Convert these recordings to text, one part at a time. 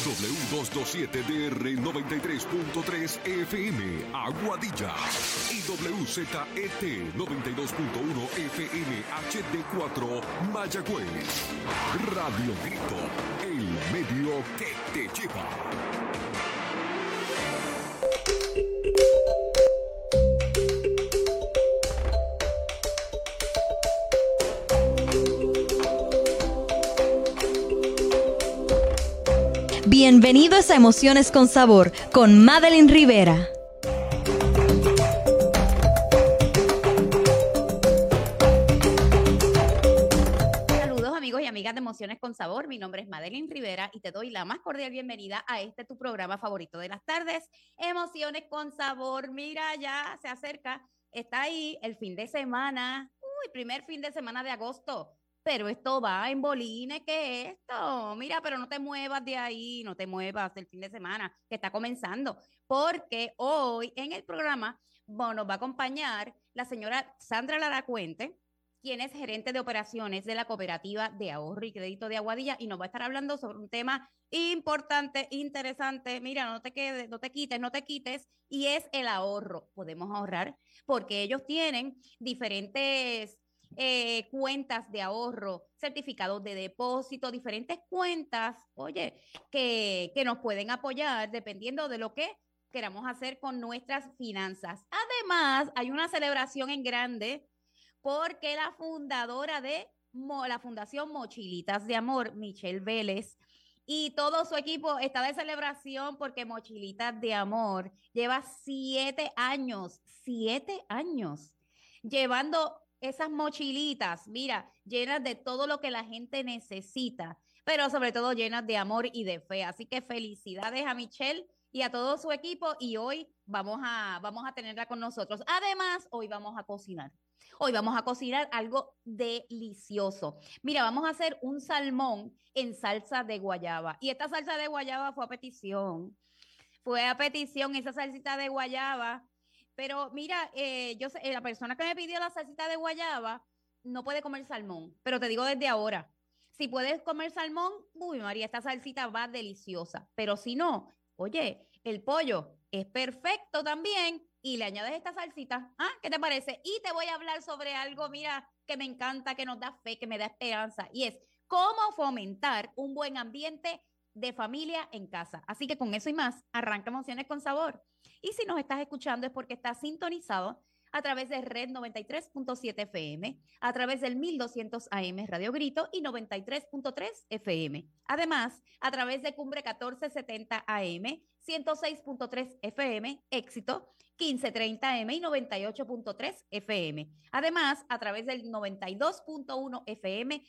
W227DR 93.3 FM Aguadilla y WZET 92.1 FM HD4 Mayagüez. Radio Grito, el medio que te lleva. Bienvenidos a Emociones con Sabor con Madeline Rivera. Saludos amigos y amigas de Emociones con Sabor, mi nombre es Madeline Rivera y te doy la más cordial bienvenida a tu programa favorito de las tardes, Emociones con Sabor. Mira, ya se acerca, está ahí el fin de semana, primer fin de semana de agosto. Pero esto va en bolines, ¿qué es esto? Mira, pero no te muevas de ahí, no te muevas del fin de semana que está comenzando, porque hoy en el programa nos va a acompañar la señora Sandra Laracuente, quien es gerente de operaciones de la Cooperativa de Ahorro y Crédito de Aguadilla, y nos va a estar hablando sobre un tema importante, interesante. Mira, no te quites, y es el ahorro. Podemos ahorrar porque ellos tienen diferentes cuentas de ahorro, certificados de depósito, diferentes cuentas, que nos pueden apoyar dependiendo de lo que queramos hacer con nuestras finanzas. Además, hay una celebración en grande porque la fundadora de la Fundación Mochilitas de Amor, Michelle Vélez, y todo su equipo está de celebración porque Mochilitas de Amor lleva 7 años llevando esas mochilitas, mira, llenas de todo lo que la gente necesita, pero sobre todo llenas de amor y de fe. Así que felicidades a Michelle y a todo su equipo, y hoy vamos a tenerla con nosotros. Además, hoy vamos a cocinar. Hoy vamos a cocinar algo delicioso. Mira, vamos a hacer un salmón en salsa de guayaba. Y esta salsa de guayaba fue a petición. Esa salsita de guayaba. Pero mira, yo sé, la persona que me pidió la salsita de guayaba no puede comer salmón, pero te digo desde ahora, si puedes comer salmón, uy María, esta salsita va deliciosa, pero si no, oye, el pollo es perfecto también y le añades esta salsita, ¿qué te parece? Y te voy a hablar sobre algo, mira, que me encanta, que nos da fe, que me da esperanza, y es cómo fomentar un buen ambiente de familia en casa. Así que con eso y más, arranca Emociones con Sabor. Y si nos estás escuchando es porque estás sintonizado a través de Red 93.7 FM, a través del 1200 AM Radio Grito y 93.3 FM. Además, a través de Cumbre 1470 AM, 106.3 FM, Éxito, 1530 AM y 98.3 FM. Además, a través del 92.1 FM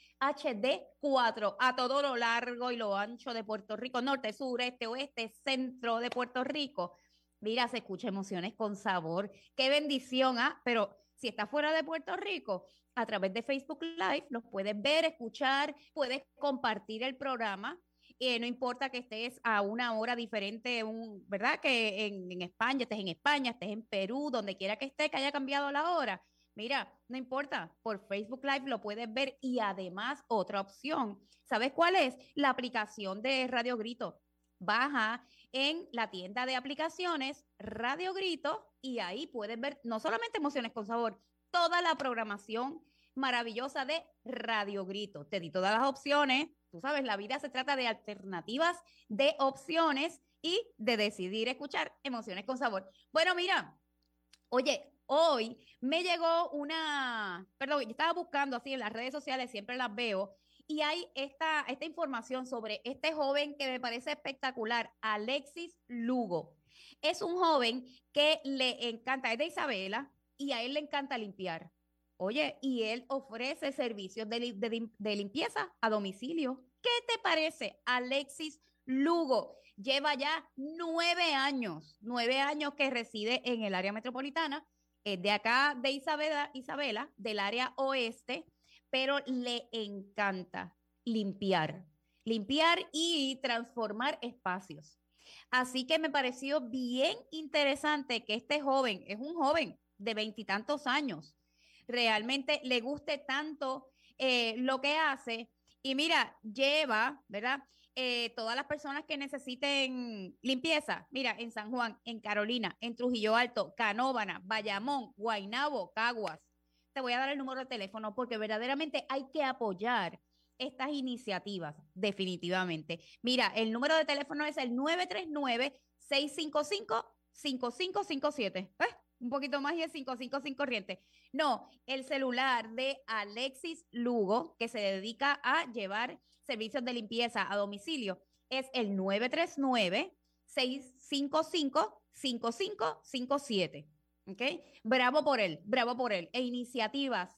HD4, a todo lo largo y lo ancho de Puerto Rico, norte, sur, este, oeste, centro de Puerto Rico. Mira, se escucha Emociones con Sabor. ¡Qué bendición! Pero si estás fuera de Puerto Rico, a través de Facebook Live los puedes ver, escuchar, puedes compartir el programa. No importa que estés a una hora diferente, ¿verdad? Que en España, estés en Perú, donde quiera que estés, que haya cambiado la hora. Mira, no importa, por Facebook Live lo puedes ver, y además otra opción. ¿Sabes cuál es? La aplicación de Radio Grito. Baja en la tienda de aplicaciones Radio Grito y ahí puedes ver no solamente Emociones con Sabor, toda la programación maravillosa de Radio Grito. Te di todas las opciones. Tú sabes, la vida se trata de alternativas, de opciones y de decidir escuchar Emociones con Sabor. Bueno, mira, oye, hoy me llegó yo estaba buscando así en las redes sociales, siempre las veo, y hay esta información sobre este joven que me parece espectacular, Alexis Lugo. Es un joven que le encanta, es de Isabela, y a él le encanta limpiar. Oye, y él ofrece servicios de limpieza a domicilio. ¿Qué te parece, Alexis Lugo? Lleva ya 9 años que reside en el área metropolitana, de acá de Isabela, del área oeste, pero le encanta limpiar y transformar espacios. Así que me pareció bien interesante que este joven, es un joven de 20 y tantos años, realmente le guste tanto lo que hace. Y mira, lleva, ¿verdad? todas las personas que necesiten limpieza, mira, en San Juan, en Carolina, en Trujillo Alto, Canóvana, Bayamón, Guaynabo, Caguas. Te voy a dar el número de teléfono porque verdaderamente hay que apoyar estas iniciativas, definitivamente. Mira, el número de teléfono es el 939-655-5557. Un poquito más y el 555 corriente. No, el celular de Alexis Lugo, que se dedica a llevar servicios de limpieza a domicilio, es el 939-655-5557. ¿Ok? Bravo por él, bravo por él. E iniciativas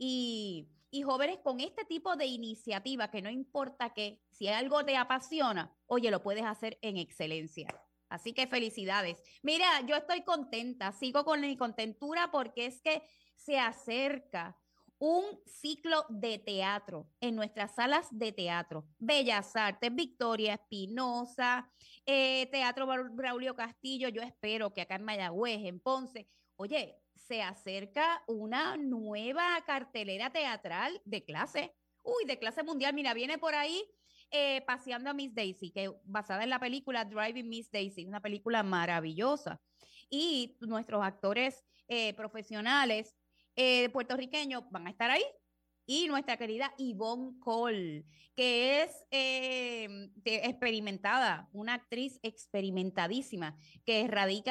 y jóvenes con este tipo de iniciativa, que no importa que si algo te apasiona, oye, lo puedes hacer en excelencia. Así que felicidades. Mira, yo estoy contenta, sigo con mi contentura porque es que se acerca un ciclo de teatro en nuestras salas de teatro. Bellas Artes, Victoria Espinosa, Teatro Braulio Castillo. Yo espero que acá en Mayagüez, en Ponce, oye, se acerca una nueva cartelera teatral de clase. Uy, de clase mundial. Mira, viene por ahí Paseando a Miss Daisy, que basada en la película Driving Miss Daisy, una película maravillosa. Y nuestros actores profesionales puertorriqueños van a estar ahí. Y nuestra querida Yvonne Cole, que es experimentada, una actriz experimentadísima, que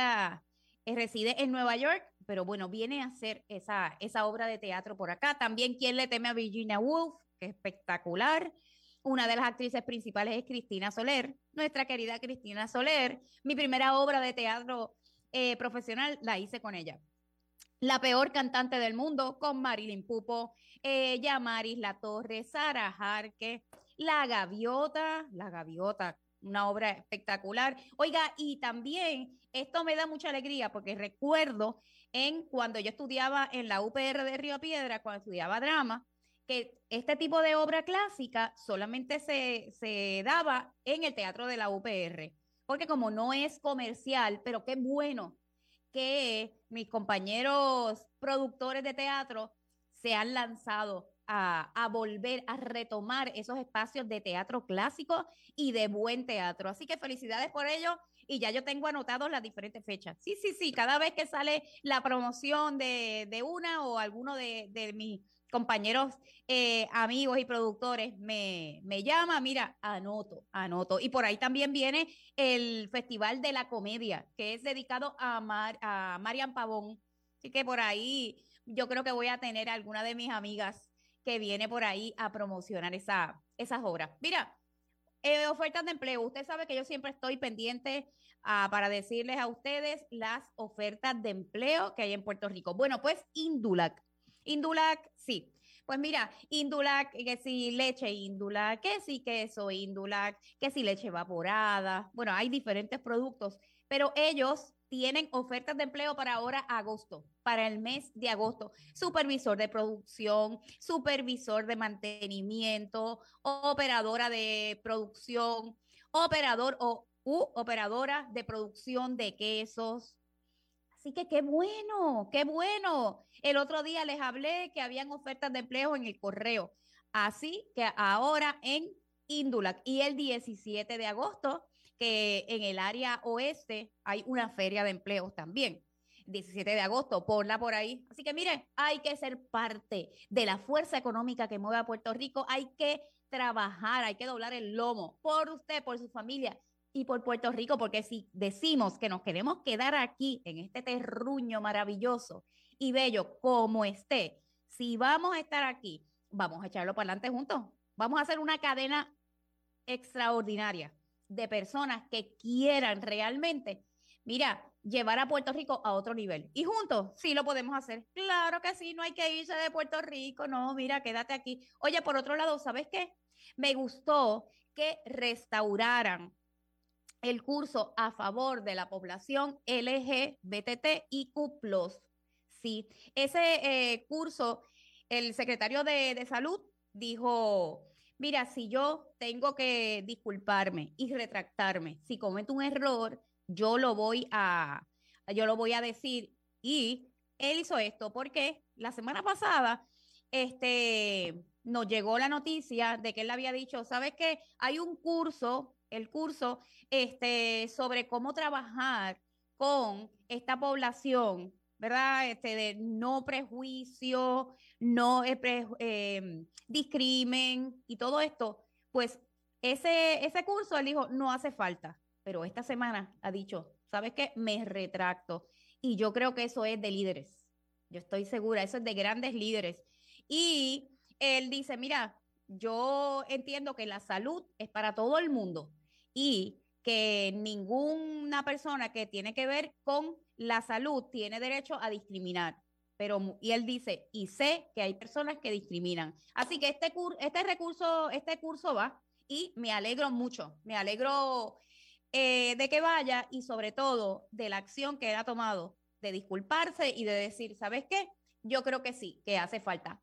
reside en Nueva York, pero bueno, viene a hacer esa obra de teatro por acá. También ¿Quién le teme a Virginia Woolf? Que es espectacular. Una de las actrices principales es Cristina Soler, nuestra querida Cristina Soler. Mi primera obra de teatro profesional la hice con ella. La peor cantante del mundo con Marilyn Pupo, Yamaris La Torre, Sara Jarque, La Gaviota, una obra espectacular. Oiga, y también esto me da mucha alegría porque recuerdo cuando yo estudiaba en la UPR de Río Piedra, cuando estudiaba drama, que este tipo de obra clásica solamente se daba en el teatro de la UPR, porque como no es comercial, pero qué bueno que mis compañeros productores de teatro se han lanzado a volver a retomar esos espacios de teatro clásico y de buen teatro. Así que felicidades por ello y ya yo tengo anotados las diferentes fechas. Sí, sí, sí, cada vez que sale la promoción de una o alguno de mis compañeros, amigos y productores me llama, mira, anoto. Y por ahí también viene el Festival de la Comedia, que es dedicado a Marian Pavón. Así que por ahí yo creo que voy a tener alguna de mis amigas que viene por ahí a promocionar esas obras. Mira, ofertas de empleo. Usted sabe que yo siempre estoy pendiente para decirles a ustedes las ofertas de empleo que hay en Puerto Rico. Bueno, pues Indulac, sí. Pues mira, Indulac, que si leche Indulac, que si queso Indulac, que si leche evaporada. Bueno, hay diferentes productos, pero ellos tienen ofertas de empleo para ahora agosto, para el mes de agosto. Supervisor de producción, supervisor de mantenimiento, operadora de producción, operador o operadora de producción de quesos. Así que qué bueno, qué bueno. El otro día les hablé que habían ofertas de empleo en el correo. Así que ahora en Indulac y el 17 de agosto, que en el área oeste hay una feria de empleos también. 17 de agosto, ponla por ahí. Así que miren, hay que ser parte de la fuerza económica que mueve a Puerto Rico. Hay que trabajar, hay que doblar el lomo por usted, por su familia y por Puerto Rico, porque si decimos que nos queremos quedar aquí en este terruño maravilloso y bello como esté, si vamos a estar aquí, vamos a echarlo para adelante juntos. Vamos a hacer una cadena extraordinaria de personas que quieran realmente, mira, llevar a Puerto Rico a otro nivel. Y juntos, sí lo podemos hacer. Claro que sí, no hay que irse de Puerto Rico, no, mira, quédate aquí. Oye, por otro lado, ¿sabes qué? Me gustó que restauraran el curso a favor de la población LGBTIQ+. Sí, ese curso, el secretario de Salud dijo, mira, si yo tengo que disculparme y retractarme, si cometo un error, yo lo voy a decir. Y él hizo esto porque la semana pasada, nos llegó la noticia de que él había dicho, ¿sabes qué? Hay un curso, el curso sobre cómo trabajar con esta población, ¿verdad? De no prejuicio, no discrimen y todo esto, pues ese curso él dijo, no hace falta, pero esta semana ha dicho, ¿sabes qué? Me retracto. Y yo creo que eso es de líderes. Yo estoy segura, eso es de grandes líderes. Y él dice, mira, yo entiendo que la salud es para todo el mundo y que ninguna persona que tiene que ver con la salud tiene derecho a discriminar. Y él dice, y sé que hay personas que discriminan. Así que este curso va y me alegro mucho, me alegro de que vaya y sobre todo de la acción que él ha tomado de disculparse y de decir, ¿sabes qué? Yo creo que sí, que hace falta.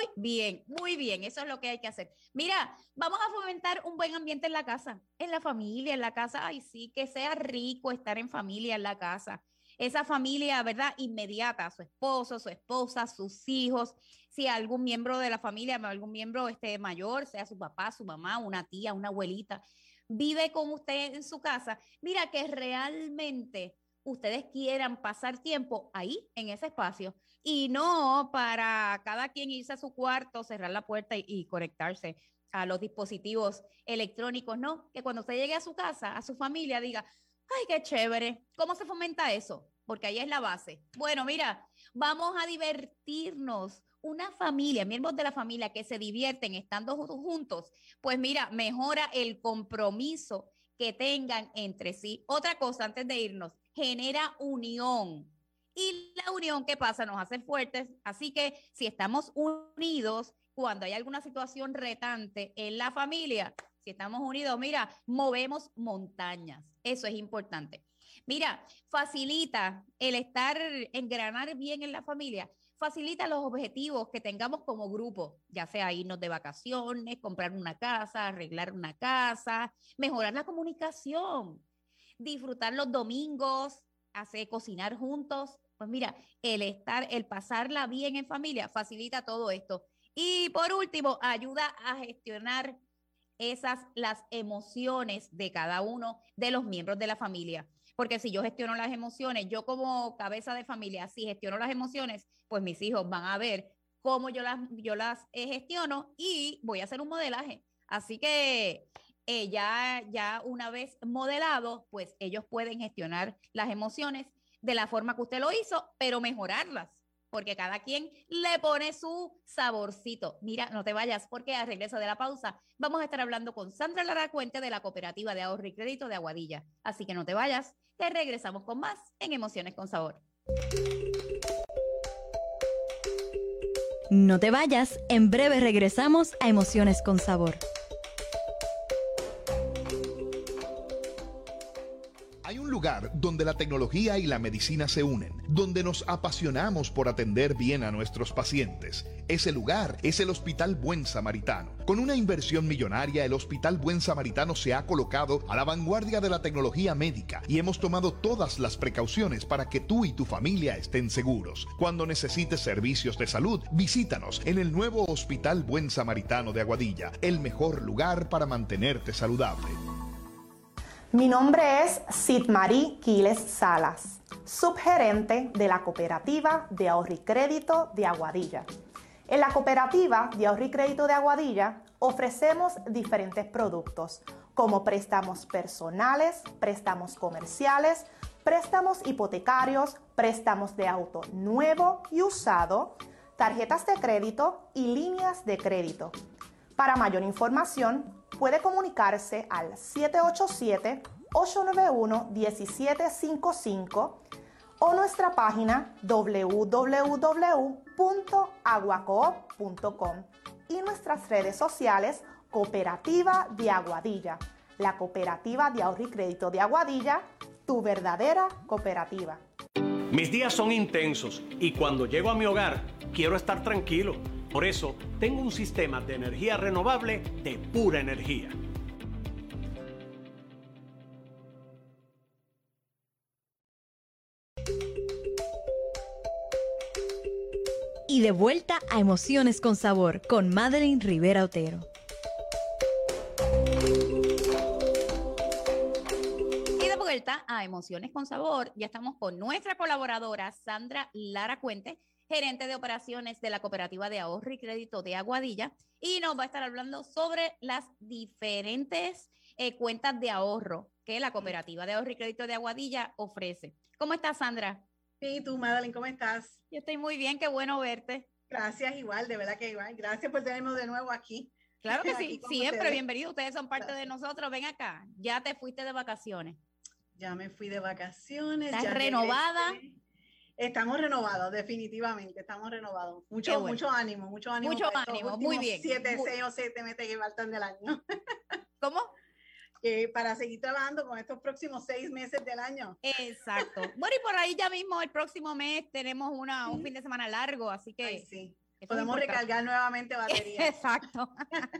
Muy bien, eso es lo que hay que hacer. Mira, vamos a fomentar un buen ambiente en la casa, en la familia, en la casa. Ay, sí, que sea rico estar en familia, en la casa. Esa familia, ¿verdad? Inmediata, su esposo, su esposa, sus hijos, si algún miembro de la familia, algún miembro mayor, sea su papá, su mamá, una tía, una abuelita, vive con usted en su casa. Mira que realmente ustedes quieran pasar tiempo ahí, en ese espacio, y no para cada quien irse a su cuarto, cerrar la puerta y conectarse a los dispositivos electrónicos, no, que cuando usted llegue a su casa, a su familia, diga, ay, qué chévere, ¿cómo se fomenta eso? Porque ahí es la base. Bueno, mira, vamos a divertirnos. Una familia, miembros de la familia que se divierten estando juntos, pues mira, mejora el compromiso que tengan entre sí. Otra cosa antes de irnos, genera unión. Y la unión, ¿qué pasa? Nos hace fuertes. Así que si estamos unidos, cuando hay alguna situación retante en la familia, si estamos unidos, mira, movemos montañas. Eso es importante. Mira, facilita el engranar bien en la familia, facilita los objetivos que tengamos como grupo, ya sea irnos de vacaciones, comprar una casa, arreglar una casa, mejorar la comunicación, disfrutar los domingos, cocinar juntos. Pues mira, el pasarla bien en familia facilita todo esto. Y por último, ayuda a gestionar las emociones de cada uno de los miembros de la familia. Porque si yo gestiono las emociones, yo como cabeza de familia, si gestiono las emociones, pues mis hijos van a ver cómo yo las gestiono y voy a hacer un modelaje. Así que ya una vez modelado, pues ellos pueden gestionar las emociones de la forma que usted lo hizo, pero mejorarlas, porque cada quien le pone su saborcito. Mira, no te vayas, porque al regreso de la pausa vamos a estar hablando con Sandra Lara Cuente de la Cooperativa de Ahorro y Crédito de Aguadilla. Así que no te vayas, que regresamos con más en Emociones con Sabor. No te vayas, en breve regresamos a Emociones con Sabor. Hay un lugar donde la tecnología y la medicina se unen, donde nos apasionamos por atender bien a nuestros pacientes. Ese lugar es el Hospital Buen Samaritano. Con una inversión millonaria, el Hospital Buen Samaritano se ha colocado a la vanguardia de la tecnología médica y hemos tomado todas las precauciones para que tú y tu familia estén seguros. Cuando necesites servicios de salud, visítanos en el nuevo Hospital Buen Samaritano de Aguadilla, el mejor lugar para mantenerte saludable. Mi nombre es Sidmarí Quiles Salas, subgerente de la Cooperativa de Ahorro y Crédito de Aguadilla. En la Cooperativa de Ahorro y Crédito de Aguadilla ofrecemos diferentes productos como préstamos personales, préstamos comerciales, préstamos hipotecarios, préstamos de auto nuevo y usado, tarjetas de crédito y líneas de crédito. Para mayor información, puede comunicarse al 787-891-1755 o nuestra página www.aguacoop.com y nuestras redes sociales Cooperativa de Aguadilla, la Cooperativa de Ahorro y Crédito de Aguadilla, tu verdadera cooperativa. Mis días son intensos y cuando llego a mi hogar quiero estar tranquilo. Por eso tengo un sistema de energía renovable de Pura Energía. Y de vuelta a Emociones con Sabor con Madeline Rivera Otero. Y de vuelta a Emociones con Sabor, ya estamos con nuestra colaboradora Sandra Lara Cuente, gerente de operaciones de la Cooperativa de Ahorro y Crédito de Aguadilla, y nos va a estar hablando sobre las diferentes cuentas de ahorro que la Cooperativa de Ahorro y Crédito de Aguadilla ofrece. ¿Cómo estás, Sandra? Sí, tú, Madeline, ¿cómo estás? Yo estoy muy bien, qué bueno verte. Gracias, igual, de verdad que igual. Gracias por tenernos de nuevo aquí. Claro que sí, siempre ustedes. bienvenido. Ustedes son parte de nosotros. Ven acá, ya te fuiste de vacaciones. Ya me fui de vacaciones. ¿Estás ya renovada? regresé. Estamos renovados, definitivamente, estamos renovados. Mucho ánimo, mucho ánimo. Mucho ánimo, muy bien. 6 o 7 meses que faltan del año. ¿Cómo? Para seguir trabajando con estos próximos 6 meses del año. Exacto. Bueno, y por ahí ya mismo el próximo mes tenemos un fin de semana largo, así que... Ay, sí. Podemos recargar nuevamente baterías. Exacto.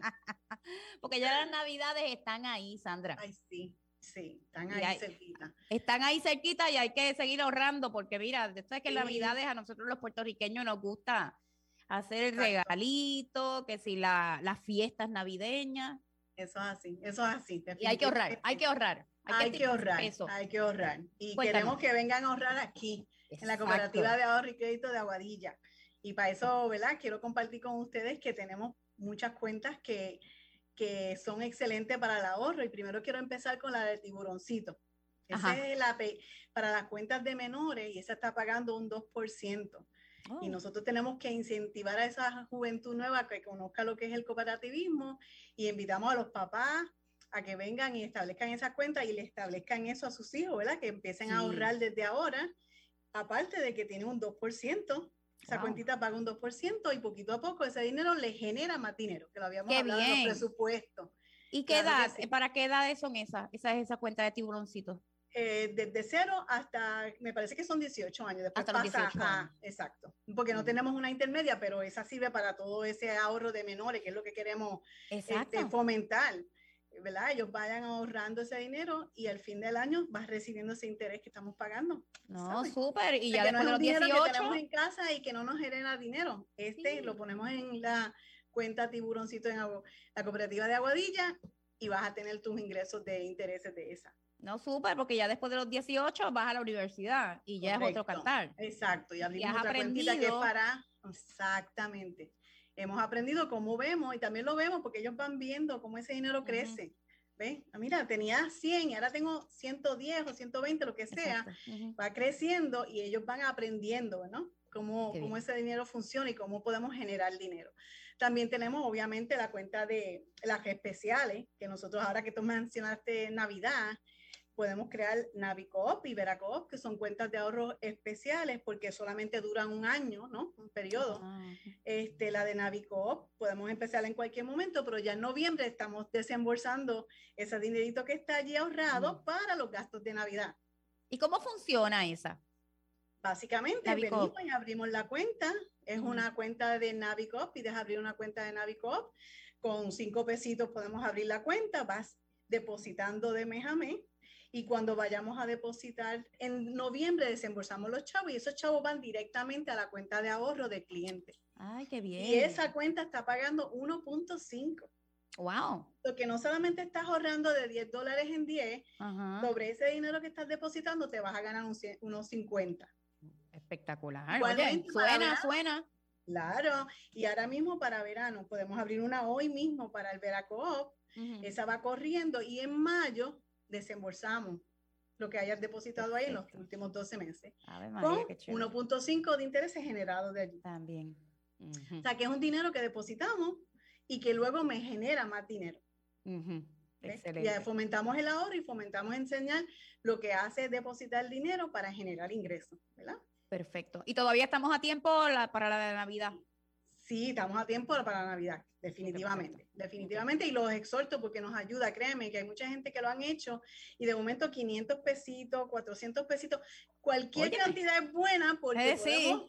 Porque ya las navidades están ahí, Sandra. Ay, sí. Sí, están ahí cerquita. Están ahí cerquita y hay que seguir ahorrando porque mira, sabes que en Navidades a nosotros los puertorriqueños nos gusta hacer el regalito, que si las fiestas navideñas. Eso es así. Y hay que ahorrar, hay que ahorrar. Hay que ahorrar. Y Cuéntame. queremos que vengan a ahorrar aquí, en la Cooperativa de Ahorro y Crédito de Aguadilla. Y para eso, ¿verdad? Quiero compartir con ustedes que tenemos muchas cuentas que son excelentes para el ahorro. Y primero quiero empezar con la del tiburoncito. Esa es para las cuentas de menores y esa está pagando un 2%. Oh. Y nosotros tenemos que incentivar a esa juventud nueva que conozca lo que es el cooperativismo y invitamos a los papás a que vengan y establezcan esa cuenta y le establezcan eso a sus hijos, ¿verdad? Que empiecen a ahorrar desde ahora, aparte de que tiene un 2%. Esa cuentita paga un 2% y poquito a poco ese dinero le genera más dinero, que lo habíamos hablado en los presupuestos. ¿Y qué edad? ¿Para qué edades son esa cuenta de tiburoncito? Desde 0 hasta, me parece que son 18 años. Después hasta los 18 años. Exacto. Porque no tenemos una intermedia, pero esa sirve para todo ese ahorro de menores, que es lo que queremos fomentar. ¿Verdad? Ellos vayan ahorrando ese dinero y al fin del año vas recibiendo ese interés que estamos pagando. No, súper. Y ya después de los 18 que tenemos en casa y que no nos genera dinero. Lo ponemos en la cuenta tiburoncito en la Cooperativa de Aguadilla y vas a tener tus ingresos de intereses de esa. No, súper, porque ya después de los 18 vas a la universidad y ya es otro cantar. Exacto, y abrimos otra cuentita que es para... Exactamente. Hemos aprendido cómo vemos y también lo vemos porque ellos van viendo cómo ese dinero crece. ¿Ves? Mira, tenía 100 y ahora tengo 110 o 120, lo que sea. Va creciendo y ellos van aprendiendo, ¿no? Cómo ese dinero funciona y cómo podemos generar dinero. También tenemos, obviamente, la cuenta de las especiales, que nosotros ahora que tú mencionaste Navidad, podemos crear Navicoop y Veracoop, que son cuentas de ahorro especiales porque solamente duran un año, ¿no? Un periodo. La de Navicoop podemos empezar en cualquier momento, pero ya en noviembre estamos desembolsando ese dinerito que está allí ahorrado para los gastos de Navidad. ¿Y cómo funciona esa? Básicamente venimos y abrimos la cuenta. Es una cuenta de Navicoop, pides abrir una cuenta de Navicoop. Con 5 pesitos podemos abrir la cuenta, vas depositando de mes a mes. Y cuando vayamos a depositar en noviembre desembolsamos los chavos y esos chavos van directamente a la cuenta de ahorro del cliente. ¡Ay, qué bien! Y esa cuenta está pagando 1.5. ¡Wow! Porque no solamente estás ahorrando de $10 en 10, sobre ese dinero que estás depositando te vas a ganar unos 50. Espectacular. Oye, suena. Claro. Y ahora mismo para verano podemos abrir una hoy mismo para el Veracoop. Esa va corriendo y en mayo desembolsamos lo que hayas depositado ahí en los últimos 12 meses. Con 1.5 de intereses generados de allí. También. O sea, que es un dinero que depositamos y que luego me genera más dinero. Excelente. Ya fomentamos el ahorro y fomentamos enseñar lo que hace es depositar dinero para generar ingresos, ¿verdad? Perfecto. ¿Y todavía estamos a tiempo para la de Navidad? Sí, estamos a tiempo para la Navidad, definitivamente. Definitivamente, y los exhorto porque nos ayuda, créeme que hay mucha gente que lo han hecho y de momento 500 pesitos, 400 pesitos, cualquier cantidad es buena porque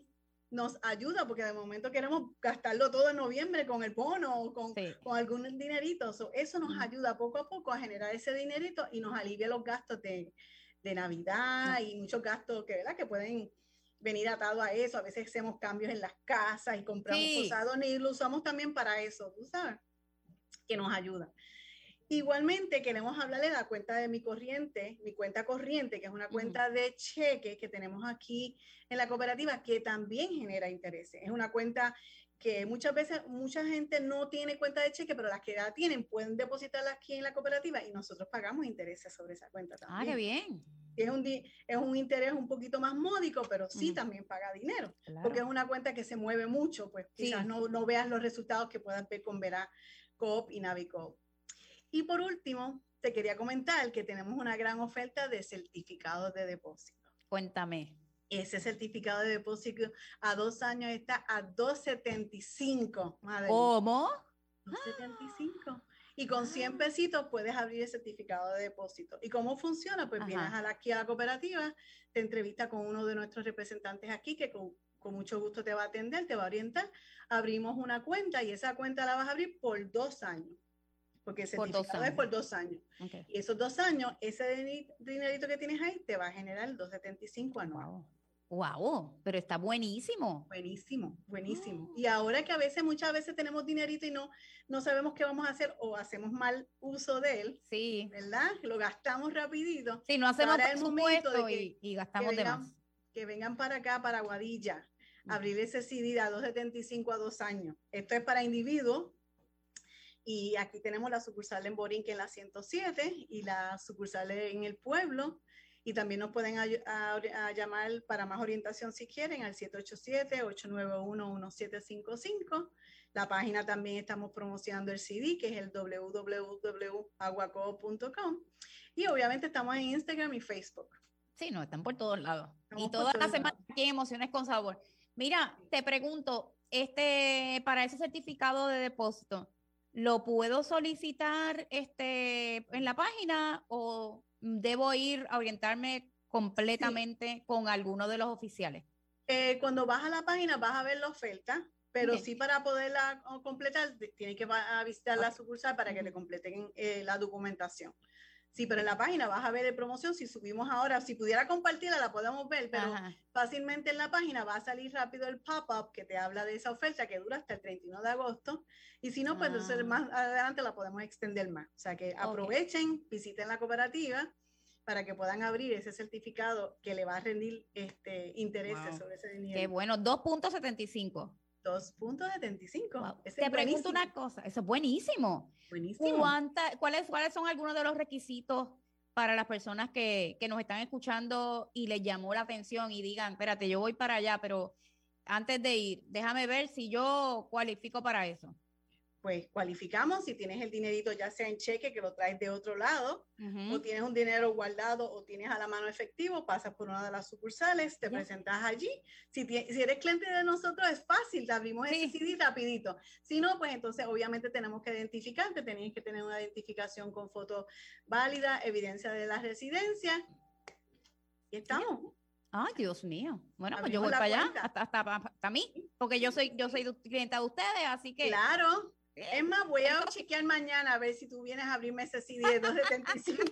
nos ayuda porque de momento queremos gastarlo todo en noviembre con el bono o con algún dinerito. Eso nos ayuda poco a poco a generar ese dinerito y nos alivia los gastos de Navidad y muchos gastos que pueden venir atado a eso. A veces hacemos cambios en las casas y compramos cosas y lo usamos también para eso, tú sabes, que nos ayuda. Igualmente queremos hablarle de la cuenta de mi cuenta corriente, que es una cuenta de cheque que tenemos aquí en la cooperativa, que también genera intereses. Es una cuenta que muchas veces mucha gente no tiene cuenta de cheque, pero las que la tienen pueden depositarla aquí en la cooperativa y nosotros pagamos intereses sobre esa cuenta también. Ah, qué bien. Es un interés un poquito más módico, pero sí también paga dinero, porque es una cuenta que se mueve mucho, pues quizás no veas los resultados que puedas ver con Vera Coop y Navicoop. Y por último, te quería comentar que tenemos una gran oferta de certificados de depósito. Cuéntame. Ese certificado de depósito a 2 años está a $2.75. Madre. ¿Cómo? $2.75. Y con 100 pesitos puedes abrir el certificado de depósito. ¿Y cómo funciona? Pues vienes aquí a la cooperativa, te entrevistas con uno de nuestros representantes aquí, que con mucho gusto te va a atender, te va a orientar. Abrimos una cuenta y esa cuenta la vas a abrir por 2 años. Porque el certificado es por 2 años. Okay. Y esos 2 años, ese dinerito que tienes ahí te va a generar el $2.75 anual. Wow, pero está buenísimo. Buenísimo, buenísimo. Y ahora que muchas veces tenemos dinerito y no sabemos qué vamos a hacer o hacemos mal uso de él, ¿verdad? Lo gastamos rapidito. Sí, no hacemos presupuesto y gastamos de más. Que vengan para acá, para Aguadilla, abrir ese CD a $2.75 a 2 años. Esto es para individuos. Y aquí tenemos la sucursal en Borinquen, en la 107, y la sucursal en el pueblo. Y también nos pueden llamar para más orientación si quieren al 787-891-1755. La página también estamos promocionando el CD, que es el www.aguacoop.com. Y obviamente estamos en Instagram y Facebook. Sí, no, están por todos lados. Y todas las semanas aquí en Emociones con Sabor. Mira, te pregunto, para ese certificado de depósito, ¿lo puedo solicitar en la página o debo ir a orientarme completamente con alguno de los oficiales? Cuando vas a la página vas a ver la oferta, pero sí para poderla completar tienes que visitar la sucursal para que te completen la documentación. Sí, pero en la página vas a ver la promoción. Si subimos ahora, si pudiera compartirla, la podemos ver, pero fácilmente en la página va a salir rápido el pop-up que te habla de esa oferta que dura hasta el 31 de agosto. Y si no, pues entonces más adelante la podemos extender más. O sea que aprovechen, visiten la cooperativa para que puedan abrir ese certificado que le va a rendir intereses sobre ese dinero. Qué bueno, 2.75. 2.75. Wow. Te pregunto una cosa, eso es buenísimo. Buenísimo. ¿Cuáles son algunos de los requisitos para las personas que nos están escuchando y les llamó la atención y digan, espérate, yo voy para allá, pero antes de ir, déjame ver si yo cualifico para eso? Pues cualificamos si tienes el dinerito ya sea en cheque que lo traes de otro lado, o tienes un dinero guardado o tienes a la mano efectivo, pasas por una de las sucursales, te presentas allí. Si eres cliente de nosotros es fácil, te abrimos ese CD rapidito. Si no, pues entonces obviamente tenemos que identificarte, tenéis que tener una identificación con foto válida, evidencia de la residencia. Y estamos. Ay, Dios mío. Bueno, pues yo voy para allá, hasta mí, porque yo soy clienta de ustedes, así que... Claro. Es más, voy a chequear mañana a ver si tú vienes a abrirme ese CD de 2.75.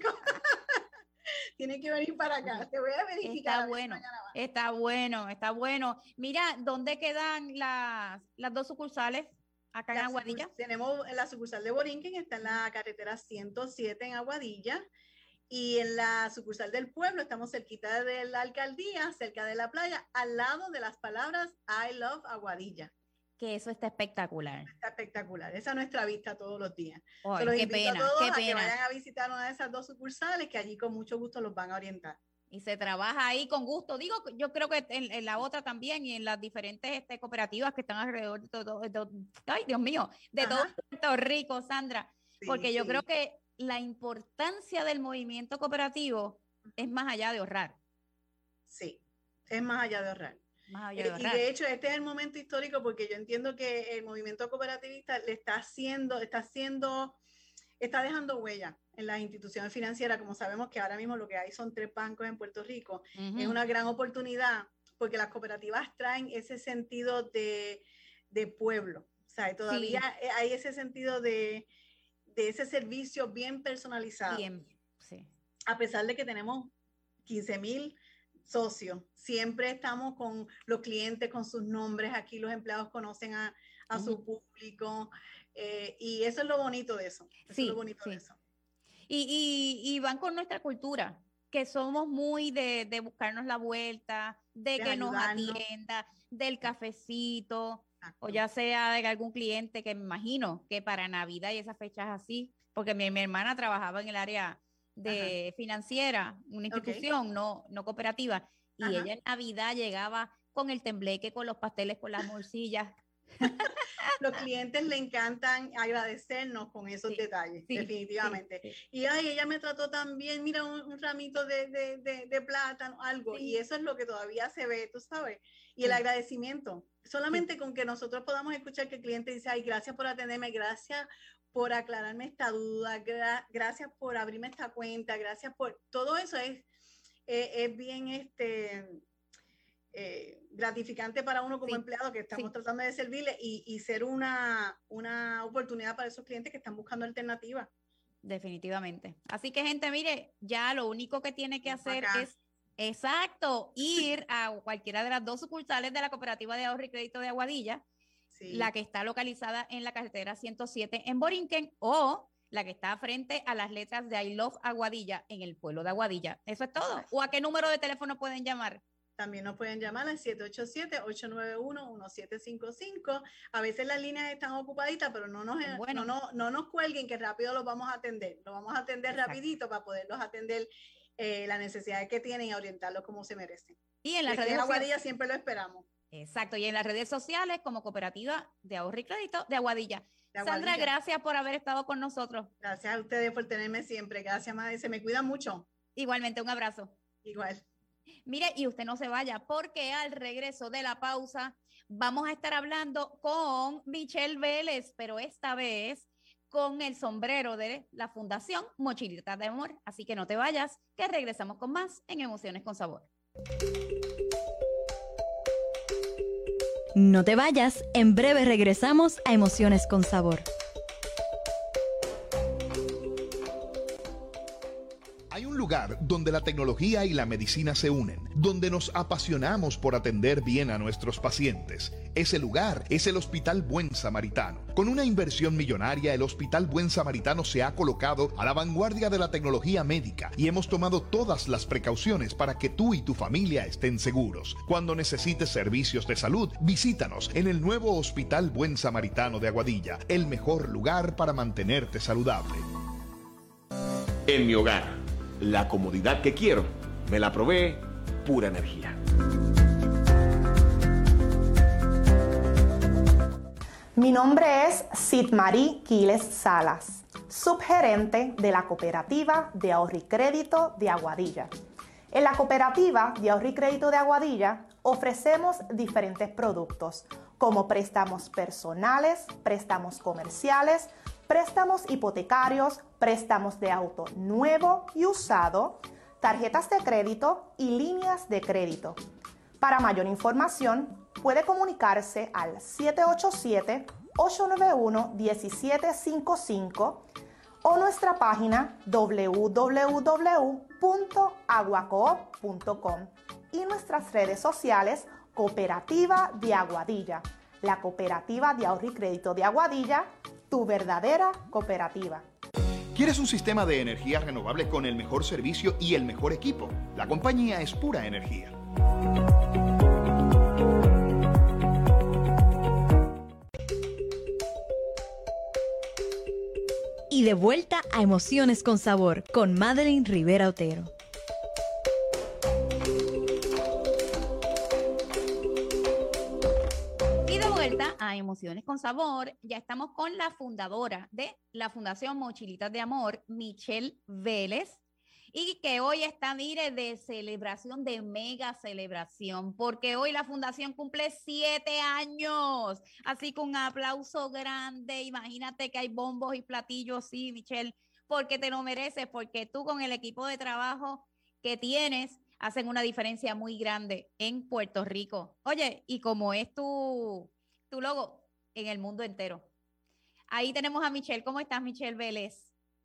Tienes que venir para acá. Te voy a verificar. Está bueno. Mira, ¿dónde quedan las 2 sucursales acá en Aguadilla? Tenemos la sucursal de Borinquen, está en la carretera 107 en Aguadilla. Y en la sucursal del pueblo estamos cerquita de la alcaldía, cerca de la playa, al lado de las palabras I love Aguadilla. Que eso está espectacular. Está espectacular. Esa es nuestra vista todos los días. Ay, qué pena, a todos que vayan a visitar una de esas 2 sucursales, que allí con mucho gusto los van a orientar. Y se trabaja ahí con gusto. Digo, yo creo que en la otra también y en las diferentes cooperativas que están alrededor de todo, ay, Dios mío, de todo Puerto Rico, Sandra. Porque yo creo que la importancia del movimiento cooperativo es más allá de ahorrar. Sí, es más allá de ahorrar. Y de hecho este es el momento histórico porque yo entiendo que el movimiento cooperativista está dejando huella en las instituciones financieras. Como sabemos que ahora mismo lo que hay son 3 bancos en Puerto Rico, es una gran oportunidad porque las cooperativas traen ese sentido de pueblo, o sea, todavía hay ese sentido de ese servicio bien personalizado. Bien, sí. A pesar de que tenemos 15,000 socio. Siempre estamos con los clientes, con sus nombres. Aquí los empleados conocen a su público. Y eso es lo bonito de eso. Eso es lo bonito de eso. Y van con nuestra cultura, que somos muy de buscarnos la vuelta, de que nos atienda, del cafecito, o ya sea de algún cliente que me imagino que para Navidad y esas fechas así, porque mi hermana trabajaba en el área de financiera, una institución no cooperativa, y ella en Navidad llegaba con el tembleque, con los pasteles, con las morcillas. Los clientes le encantan agradecernos con esos detalles, definitivamente. Y ella me trató tan bien, mira, un ramito de plátano, algo, y eso es lo que todavía se ve, tú sabes. Y el agradecimiento, solamente con que nosotros podamos escuchar que el cliente dice, ay, gracias por atenderme, gracias por aclararme esta duda, gracias por abrirme esta cuenta, gracias por todo eso es bien gratificante para uno como empleado que estamos tratando de servirle y ser una oportunidad para esos clientes que están buscando alternativas. Definitivamente. Así que, gente, mire, ya lo único que tiene que hacer es ir a cualquiera de las 2 sucursales de la Cooperativa de Ahorro y Crédito de Aguadilla, la que está localizada en la carretera 107 en Borinquen, o la que está frente a las letras de I Love Aguadilla en el pueblo de Aguadilla. Eso es todo. ¿O a qué número de teléfono pueden llamar? También nos pueden llamar al 787-891-1755. A veces las líneas están ocupaditas, pero no nos cuelguen, que rápido los vamos a atender. Los vamos a atender rapidito para poderlos atender las necesidades que tienen y orientarlos como se merecen. Y en las redes sociales, Aguadilla siempre lo esperamos. Exacto, y en las redes sociales como Cooperativa de Ahorro y Crédito de Aguadilla. Sandra, gracias por haber estado con nosotros. Gracias a ustedes por tenerme siempre. Gracias, madre. Se me cuidan mucho. Igualmente, un abrazo. Igual. Mire, y usted no se vaya, porque al regreso de la pausa vamos a estar hablando con Michelle Vélez, pero esta vez con el sombrero de la Fundación Mochilitas de Amor. Así que no te vayas, que regresamos con más en Emociones con Sabor. No te vayas, en breve regresamos a Emociones con Sabor. Hay un lugar donde la tecnología y la medicina se unen, donde nos apasionamos por atender bien a nuestros pacientes. Ese lugar es el Hospital Buen Samaritano. Con una inversión millonaria, el Hospital Buen Samaritano se ha colocado a la vanguardia de la tecnología médica y hemos tomado todas las precauciones para que tú y tu familia estén seguros. Cuando necesites servicios de salud, visítanos en el nuevo Hospital Buen Samaritano de Aguadilla, el mejor lugar para mantenerte saludable. En mi hogar, la comodidad que quiero me la provee Pura Energía. Mi nombre es Sitmarí Quiles Salas, subgerente de la Cooperativa de Ahorro y Crédito de Aguadilla. En la Cooperativa de Ahorro y Crédito de Aguadilla ofrecemos diferentes productos como préstamos personales, préstamos comerciales, préstamos hipotecarios, préstamos de auto nuevo y usado, tarjetas de crédito y líneas de crédito. Para mayor información, puede comunicarse al 787-891-1755 o nuestra página www.aguacoop.com y nuestras redes sociales Cooperativa de Aguadilla, la Cooperativa de Ahorro y Crédito de Aguadilla, tu verdadera cooperativa. ¿Quieres un sistema de energía renovable con el mejor servicio y el mejor equipo? La compañía es Pura Energía. Y de vuelta a Emociones con Sabor con Madeline Rivera Otero. A Emociones con Sabor, ya estamos con la fundadora de la Fundación Mochilitas de Amor, Michelle Vélez, y que hoy está, mire, de celebración, de mega celebración, porque hoy la fundación cumple 7 años, así que un aplauso grande. Imagínate que hay bombos y platillos, sí, Michelle, porque te lo mereces, porque tú con el equipo de trabajo que tienes hacen una diferencia muy grande en Puerto Rico. Oye, y como es tu logo en el mundo entero. Ahí tenemos a Michelle. ¿Cómo estás, Michelle Vélez?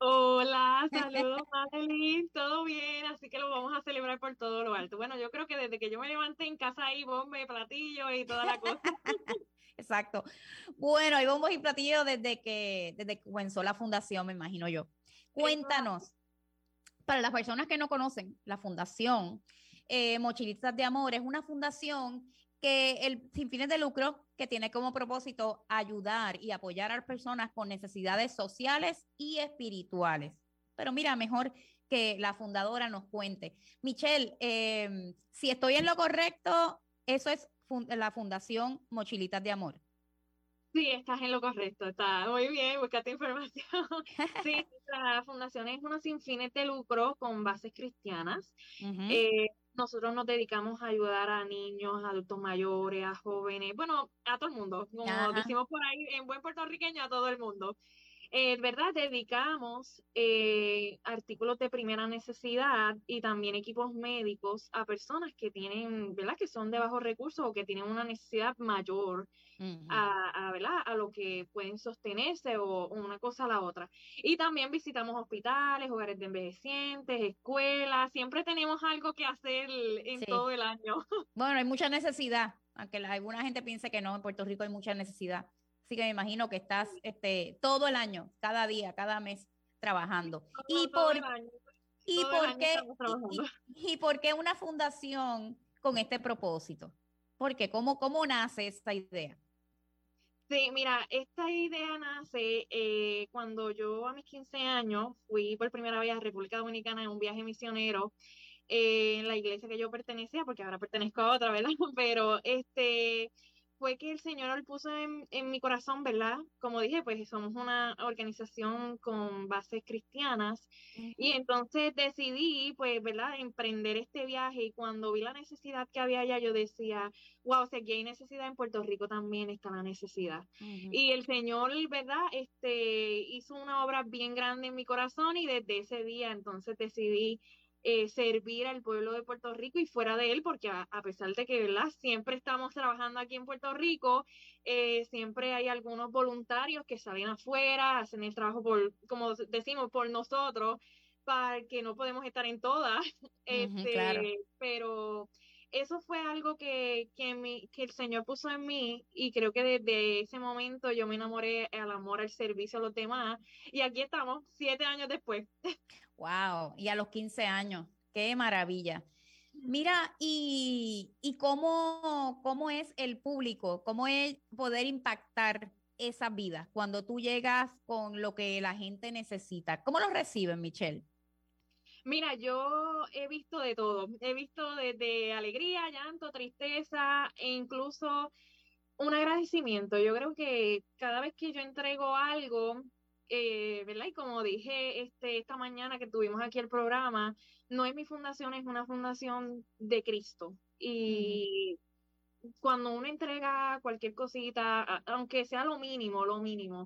Hola, saludos, Madeline, todo bien, así que lo vamos a celebrar por todo lo alto. Bueno, yo creo que desde que yo me levanté en casa hay bombe, platillo y toda la cosa. Exacto. Bueno, hay bombos y platillos desde que comenzó la fundación, me imagino yo. Cuéntanos, para las personas que no conocen, la fundación Mochilitas de Amor es una fundación que sin fines de lucro, que tiene como propósito ayudar y apoyar a las personas con necesidades sociales y espirituales. Pero mira, mejor que la fundadora nos cuente. Michelle, si estoy en lo correcto, eso es la Fundación Mochilitas de Amor. Sí, estás en lo correcto, está muy bien, buscaste información. Sí, la fundación es una sin fines de lucro con bases cristianas. Nosotros nos dedicamos a ayudar a niños, adultos mayores, a jóvenes, bueno, a todo el mundo, como decimos por ahí en buen puertorriqueño, a todo el mundo. ¿Verdad? Dedicamos artículos de primera necesidad y también equipos médicos a personas que tienen, ¿verdad? Que son de bajos recursos o que tienen una necesidad mayor ¿verdad? A lo que pueden sostenerse o una cosa a la otra. Y también visitamos hospitales, hogares de envejecientes, escuelas, siempre tenemos algo que hacer en todo el año. Bueno, hay mucha necesidad, aunque alguna gente piense que no, en Puerto Rico hay mucha necesidad. Así que me imagino que estás todo el año, cada día, cada mes trabajando. ¿Y por qué una fundación con este propósito? ¿Por qué? ¿Cómo nace esta idea? Sí, mira, esta idea nace cuando yo a mis 15 años fui por primera vez a República Dominicana en un viaje misionero en la iglesia que yo pertenecía, porque ahora pertenezco a otra, ¿verdad? Pero fue que el Señor lo puso en mi corazón, ¿verdad? Como dije, pues somos una organización con bases cristianas y entonces decidí, pues, ¿verdad? Emprender este viaje y cuando vi la necesidad que había allá, yo decía, wow, o sea, aquí hay necesidad, en Puerto Rico también está la necesidad. Y el Señor, ¿verdad? Hizo una obra bien grande en mi corazón y desde ese día entonces decidí servir al pueblo de Puerto Rico y fuera de él, porque a pesar de que, ¿verdad? Siempre estamos trabajando aquí en Puerto Rico, siempre hay algunos voluntarios que salen afuera, hacen el trabajo como decimos, por nosotros, para que no podemos estar en todas, claro. pero eso fue algo que el Señor puso en mí y creo que desde ese momento yo me enamoré al amor, al servicio a los demás y aquí estamos 7 años después. Wow, y a los 15 años, qué maravilla. Mira, ¿y cómo es el público? ¿Cómo es poder impactar esas vidas cuando tú llegas con lo que la gente necesita? ¿Cómo lo reciben, Michelle? Mira, yo he visto de todo. He visto desde alegría, llanto, tristeza e incluso un agradecimiento. Yo creo que cada vez que yo entrego algo, ¿verdad? Y como dije esta mañana que tuvimos aquí el programa, no es mi fundación, es una fundación de Cristo. Y cuando uno entrega cualquier cosita, aunque sea lo mínimo,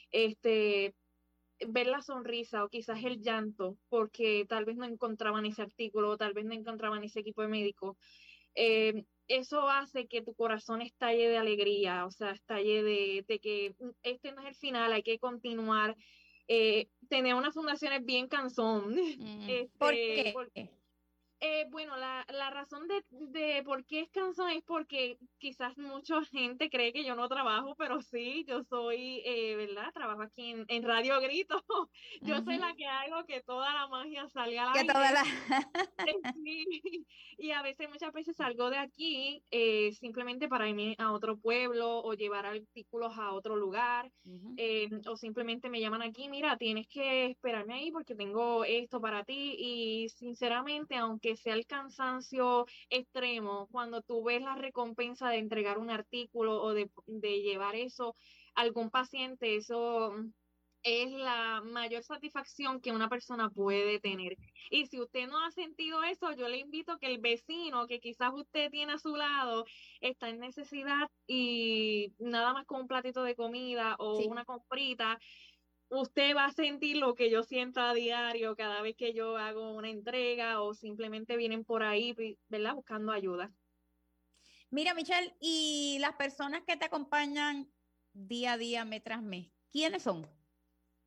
ver la sonrisa o quizás el llanto, porque tal vez no encontraban ese artículo, o tal vez no encontraban ese equipo de médico, eso hace que tu corazón estalle de alegría, o sea, estalle de que este no es el final, hay que continuar. Tener una fundación es bien cansón. ¿Por qué? Bueno, la razón de por qué es cansón es porque quizás mucha gente cree que yo no trabajo, pero sí, yo soy, ¿verdad? Trabajo aquí en Radio Grito. Yo soy la que hago que toda la magia salga al aire. Sí. Y a veces, muchas veces salgo de aquí simplemente para irme a otro pueblo o llevar artículos a otro lugar. O simplemente me llaman aquí, mira, tienes que esperarme ahí porque tengo esto para ti. Y sinceramente, aunque sea el cansancio extremo, cuando tú ves la recompensa de entregar un artículo o de llevar eso a algún paciente, eso es la mayor satisfacción que una persona puede tener. Y si usted no ha sentido eso, yo le invito a que el vecino que quizás usted tiene a su lado está en necesidad y nada más con un platito de comida o una comprita, usted va a sentir lo que yo siento a diario cada vez que yo hago una entrega o simplemente vienen por ahí, ¿verdad? Buscando ayuda. Mira, Michelle, y las personas que te acompañan día a día, mes tras mes, ¿quiénes son?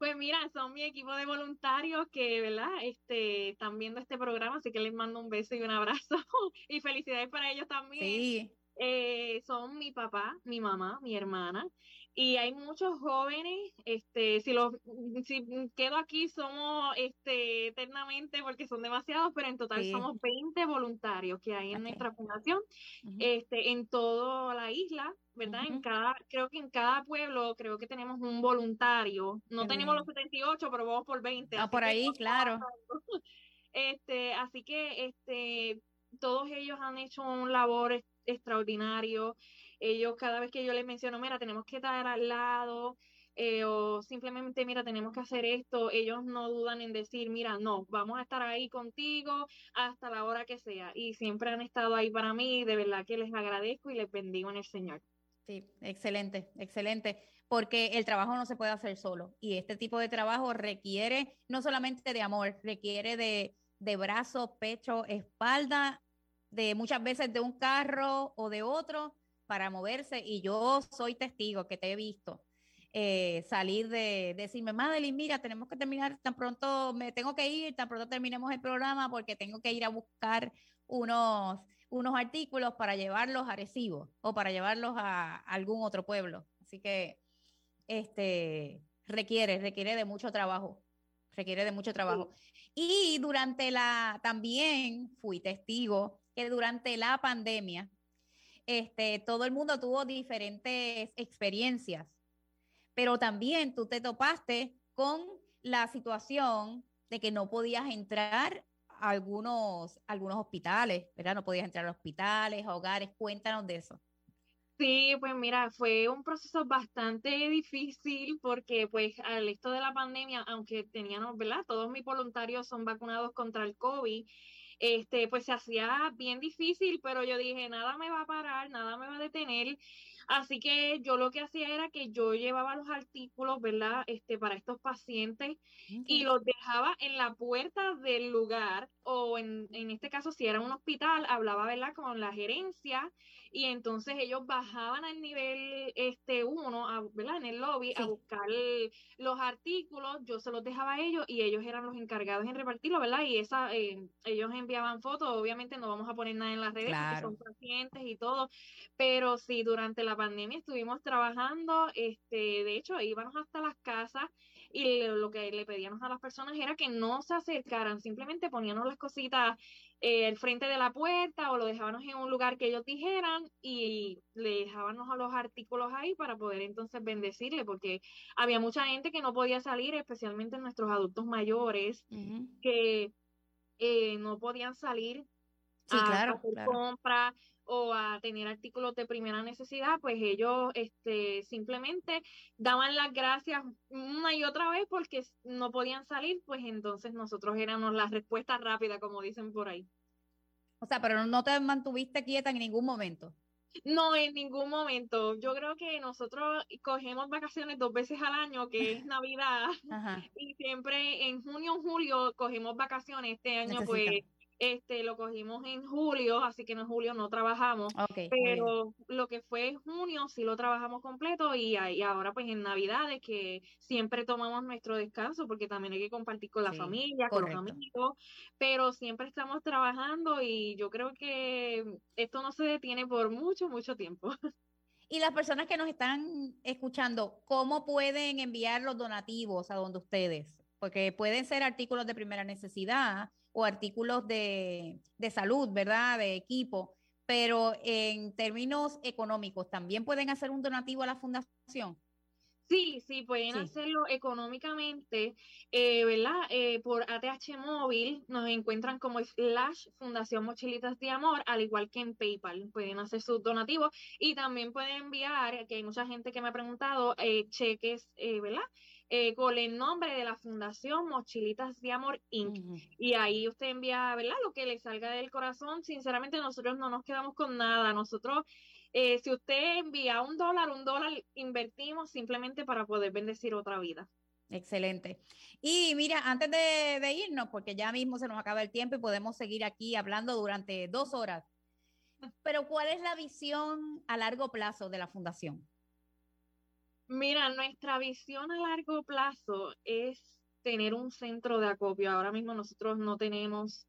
Pues mira, son mi equipo de voluntarios que, ¿verdad? Están viendo este programa, así que les mando un beso y un abrazo y felicidades para ellos también. Sí. Son mi papá, mi mamá, mi hermana, y hay muchos jóvenes, si quedo aquí somos eternamente porque son demasiados, pero en total somos 20 voluntarios que hay en nuestra fundación, en toda la isla, ¿verdad? Creo que en cada pueblo creo que tenemos un voluntario. No tenemos los 78, pero vamos por 20. Ah, por ahí, claro. Así que todos ellos han hecho un labor extraordinario. Ellos, cada vez que yo les menciono, mira, tenemos que estar al lado, o simplemente, mira, tenemos que hacer esto, ellos no dudan en decir, mira, no, vamos a estar ahí contigo hasta la hora que sea. Y siempre han estado ahí para mí, de verdad que les agradezco y les bendigo en el Señor. Sí, excelente, excelente, porque el trabajo no se puede hacer solo y este tipo de trabajo requiere no solamente de amor, requiere de brazos, pecho, espalda, de muchas veces de un carro o de otro para moverse, y yo soy testigo que te he visto salir de decirme, Madeline, mira, tenemos que terminar, tan pronto me tengo que ir, tan pronto terminemos el programa porque tengo que ir a buscar unos artículos para llevarlos a Arecibo o para llevarlos a algún otro pueblo. Así que requiere de mucho trabajo. Requiere de mucho trabajo. Sí. Y también fui testigo que durante la pandemia, todo el mundo tuvo diferentes experiencias, pero también tú te topaste con la situación de que no podías entrar a algunos hospitales, ¿verdad? No podías entrar a hospitales, a hogares. Cuéntanos de eso. Sí, pues mira, fue un proceso bastante difícil porque pues al esto de la pandemia, aunque teníamos, ¿verdad? Todos mis voluntarios son vacunados contra el COVID, pues se hacía bien difícil, pero yo dije, nada me va a parar, nada me va a detener. Así que yo lo que hacía era que yo llevaba los artículos, ¿verdad? Para estos pacientes y los dejaba en la puerta del lugar, o en este caso, si era un hospital, hablaba, ¿verdad? Con la gerencia, y entonces ellos bajaban al nivel 1, ¿verdad? En el lobby, a buscar los artículos, yo se los dejaba a ellos y ellos eran los encargados en repartirlo, ¿verdad? Y ellos enviaban fotos, obviamente no vamos a poner nada en las redes porque son pacientes y todo, pero sí, durante la pandemia estuvimos trabajando, de hecho íbamos hasta las casas y lo que le pedíamos a las personas era que no se acercaran, simplemente poníamos las cositas al frente de la puerta o lo dejábamos en un lugar que ellos dijeran y le dejábamos a los artículos ahí para poder entonces bendecirle, porque había mucha gente que no podía salir, especialmente nuestros adultos mayores, que no podían salir a hacer compras o a tener artículos de primera necesidad, pues ellos simplemente daban las gracias una y otra vez porque no podían salir, pues entonces nosotros éramos la respuesta rápida, como dicen por ahí. O sea, pero no te mantuviste quieta en ningún momento. No, en ningún momento. Yo creo que nosotros cogemos vacaciones 2 veces al año, que es Navidad, y siempre en junio o julio cogemos vacaciones. Este año pues lo cogimos en julio, así que en julio no trabajamos, pero lo que fue junio sí lo trabajamos completo y ahora pues en Navidades que siempre tomamos nuestro descanso porque también hay que compartir con la familia, con los amigos, pero siempre estamos trabajando y yo creo que esto no se detiene por mucho, mucho tiempo. Y las personas que nos están escuchando, ¿cómo pueden enviar los donativos a donde ustedes? Porque pueden ser artículos de primera necesidad o artículos de salud, ¿verdad? De equipo, pero en términos económicos, ¿también pueden hacer un donativo a la fundación? Sí, pueden hacerlo económicamente, ¿verdad? Por ATH Móvil nos encuentran como /Fundación Mochilitas de Amor, al igual que en PayPal. Pueden hacer sus donativos y también pueden enviar, que hay mucha gente que me ha preguntado, cheques, ¿verdad? Con el nombre de la Fundación Mochilitas de Amor Inc. Y ahí usted envía, ¿verdad? Lo que le salga del corazón. Sinceramente, nosotros no nos quedamos con nada. Nosotros, si usted envía $1 invertimos simplemente para poder bendecir otra vida. Excelente. Y mira, antes de irnos, porque ya mismo se nos acaba el tiempo y podemos seguir aquí hablando durante 2 horas, pero ¿cuál es la visión a largo plazo de la fundación? Mira, nuestra visión a largo plazo es tener un centro de acopio. Ahora mismo nosotros no tenemos,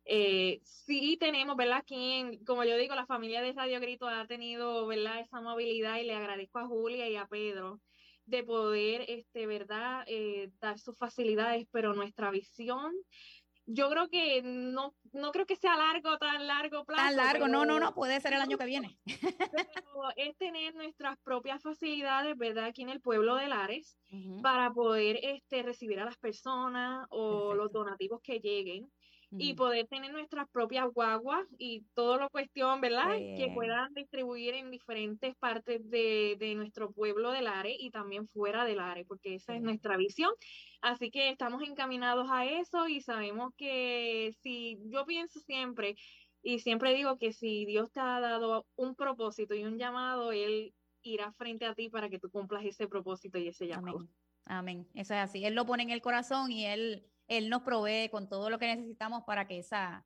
sí tenemos, ¿verdad? Como yo digo, la familia de Radio Grito ha tenido, ¿verdad? Esa movilidad y le agradezco a Julia y a Pedro de poder, ¿verdad? Dar sus facilidades, pero nuestra visión, yo creo que no creo que sea tan largo plazo. Tan largo, no, puede ser el año que viene. Pero es tener nuestras propias facilidades, ¿verdad? Aquí en el pueblo de Lares, para poder recibir a las personas o los donativos que lleguen y poder tener nuestras propias guaguas y todo lo cuestión, ¿verdad? Que puedan distribuir en diferentes partes de nuestro pueblo de Lares y también fuera de Lares, porque esa es nuestra visión. Así que estamos encaminados a eso y sabemos que yo pienso siempre, y siempre digo que si Dios te ha dado un propósito y un llamado, Él irá frente a ti para que tú cumplas ese propósito y ese llamado. Amén. Eso es así. Él lo pone en el corazón y Él nos provee con todo lo que necesitamos para que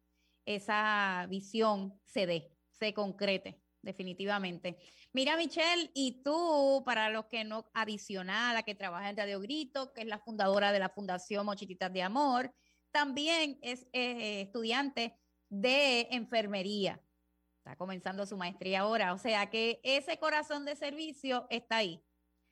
esa visión se concrete, definitivamente. Mira, Michelle, y tú, para los que no, adicional que trabaja en Radio Grito, que es la fundadora de la Fundación Mochilitas de Amor, también es estudiante de enfermería. Está comenzando su maestría ahora, o sea que ese corazón de servicio está ahí,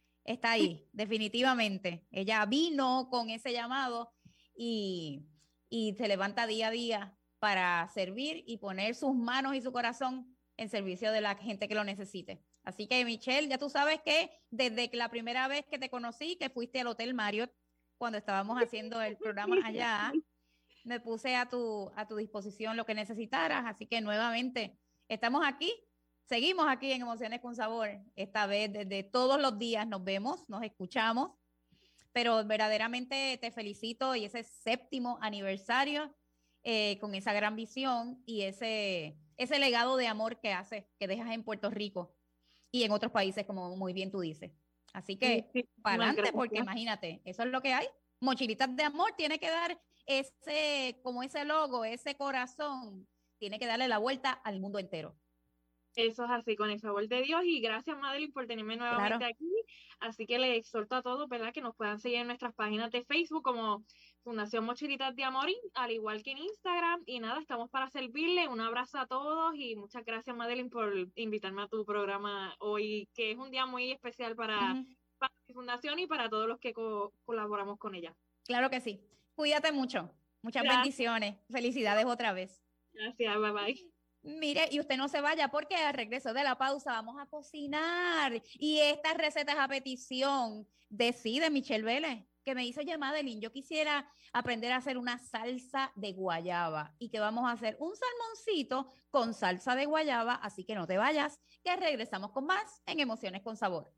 definitivamente. Ella vino con ese llamado y se levanta día a día para servir y poner sus manos y su corazón en servicio de la gente que lo necesite. Así que, Michelle, ya tú sabes que desde la primera vez que te conocí, que fuiste al Hotel Marriott, cuando estábamos haciendo el programa allá, me puse a tu disposición lo que necesitaras. Así que nuevamente estamos aquí, seguimos aquí en Emociones con Sabor. Esta vez desde todos los días nos vemos, nos escuchamos, pero verdaderamente te felicito y ese 7º aniversario con esa gran visión y ese legado de amor que dejas en Puerto Rico y en otros países, como muy bien tú dices. Así que para adelante, porque imagínate, eso es lo que hay. Mochilitas de Amor tiene que dar ese logo, ese corazón, tiene que darle la vuelta al mundo entero. Eso es así, con el favor de Dios, y gracias, Madeline, por tenerme nuevamente aquí. Así que les exhorto a todos, ¿verdad?, que nos puedan seguir en nuestras páginas de Facebook como Fundación Mochilitas de Amor, al igual que en Instagram. Y nada, estamos para servirle. Un abrazo a todos y muchas gracias, Madeline, por invitarme a tu programa hoy, que es un día muy especial para mi fundación y para todos los que colaboramos con ella. Claro que sí. Cuídate mucho. Muchas bendiciones. Felicidades otra vez. Gracias, bye bye. Mire, y usted no se vaya porque al regreso de la pausa vamos a cocinar. Y estas recetas a petición decide Michelle Vélez, que me dice, oye, Madeline, yo quisiera aprender a hacer una salsa de guayaba y que vamos a hacer un salmoncito con salsa de guayaba. Así que no te vayas, que regresamos con más en Emociones con Sabor.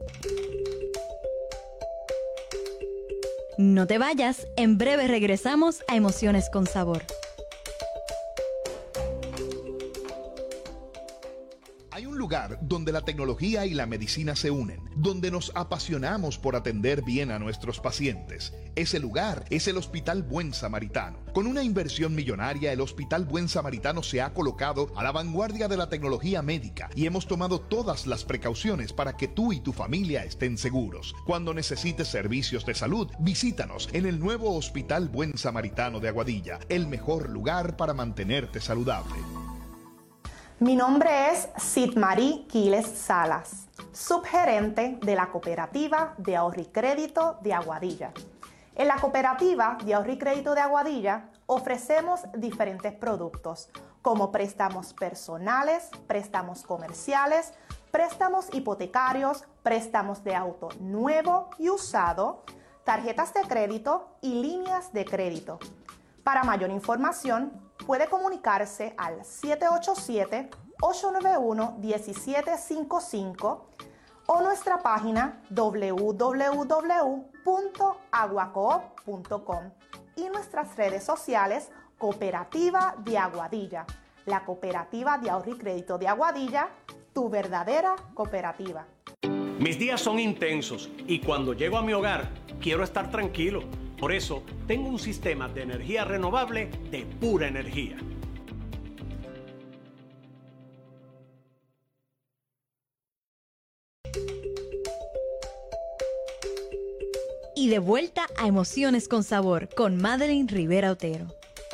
No te vayas, en breve regresamos a Emociones con Sabor. Hay un lugar donde la tecnología y la medicina se unen, donde nos apasionamos por atender bien a nuestros pacientes. Ese lugar es el Hospital Buen Samaritano. Con una inversión millonaria, el Hospital Buen Samaritano se ha colocado a la vanguardia de la tecnología médica y hemos tomado todas las precauciones para que tú y tu familia estén seguros. Cuando necesites servicios de salud, visítanos en el nuevo Hospital Buen Samaritano de Aguadilla, el mejor lugar para mantenerte saludable. Mi nombre es Sidmarí Quiles Salas, subgerente de la Cooperativa de Ahorro y Crédito de Aguadilla. En la Cooperativa de Ahorro y Crédito de Aguadilla ofrecemos diferentes productos como préstamos personales, préstamos comerciales, préstamos hipotecarios, préstamos de auto nuevo y usado, tarjetas de crédito y líneas de crédito. Para mayor información, puede comunicarse al 787-891-1755 o nuestra página www.aguacoop.com y nuestras redes sociales Cooperativa de Aguadilla, la Cooperativa de Ahorro y Crédito de Aguadilla, tu verdadera cooperativa. Mis días son intensos y cuando llego a mi hogar quiero estar tranquilo. Por eso tengo un sistema de energía renovable de pura energía. Y de vuelta a Emociones con Sabor con Madeline Rivera Otero.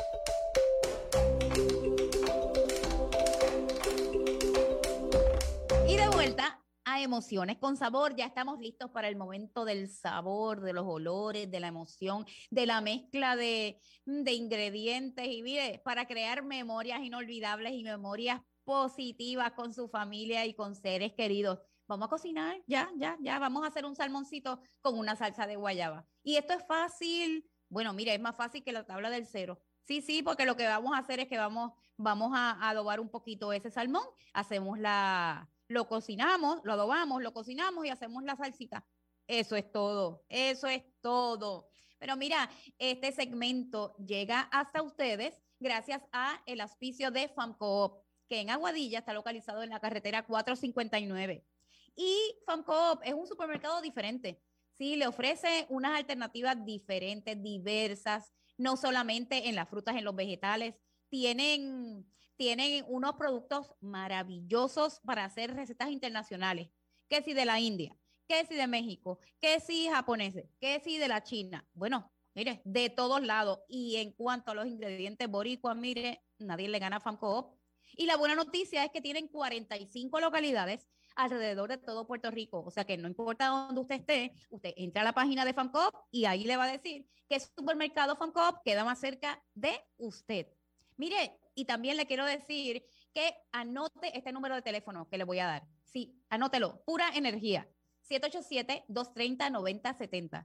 Y de vuelta a Emociones con Sabor. Ya estamos listos para el momento del sabor, de los olores, de la emoción, de la mezcla de ingredientes. Y mire, para crear memorias inolvidables y memorias positivas con su familia y con seres queridos. Vamos a cocinar, ya, vamos a hacer un salmoncito con una salsa de guayaba. Y esto es fácil, bueno, mire, es más fácil que la tabla del cero. Sí, porque lo que vamos a hacer es que vamos a adobar un poquito ese salmón, lo cocinamos, lo adobamos, lo cocinamos y hacemos la salsita. Eso es todo. Pero mira, este segmento llega hasta ustedes gracias a el auspicio de FAMCOOP, que en Aguadilla está localizado en la carretera 459. Y FAMCOOP es un supermercado diferente. Sí, le ofrece unas alternativas diferentes, diversas, no solamente en las frutas, en los vegetales. Tienen unos productos maravillosos para hacer recetas internacionales. Que si de la India, que si de México, que si japoneses, que si de la China. Bueno, mire, de todos lados. Y en cuanto a los ingredientes boricuas, mire, nadie le gana a FAMCOOP. Y la buena noticia es que tienen 45 localidades alrededor de todo Puerto Rico. O sea que no importa dónde usted esté, usted entra a la página de FAMCOOP y ahí le va a decir que el supermercado FAMCOOP queda más cerca de usted. Mire, y también le quiero decir que anote este número de teléfono que le voy a dar. Sí, anótelo. Pura Energía. 787-230-9070.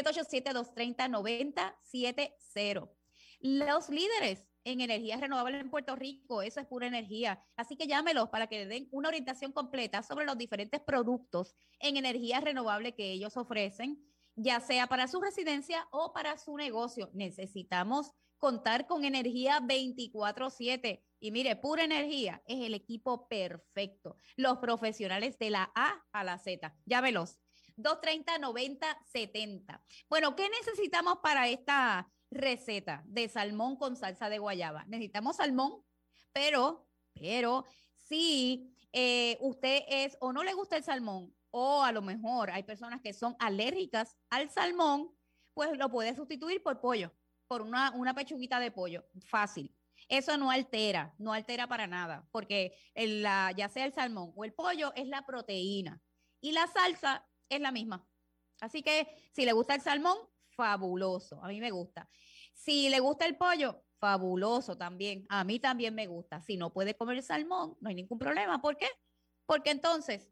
787-230-9070. Los líderes en energías renovables en Puerto Rico, eso es Pura Energía. Así que llámelos para que le den una orientación completa sobre los diferentes productos en energías renovables que ellos ofrecen, ya sea para su residencia o para su negocio. Necesitamos contar con energía 24/7. Y mire, Pura Energía es el equipo perfecto. Los profesionales de la A a la Z. Llámelos. 230-9070. Bueno, ¿qué necesitamos para esta receta de salmón con salsa de guayaba? Necesitamos salmón, pero si usted es o no le gusta el salmón, o a lo mejor hay personas que son alérgicas al salmón, pues lo puede sustituir por pollo, por una pechuguita de pollo, fácil. Eso no altera para nada, porque ya sea el salmón o el pollo es la proteína y la salsa es la misma. Así que si le gusta el salmón, fabuloso, a mí me gusta. Si le gusta el pollo, fabuloso también, a mí también me gusta. Si no puede comer salmón, no hay ningún problema. ¿Por qué? Porque entonces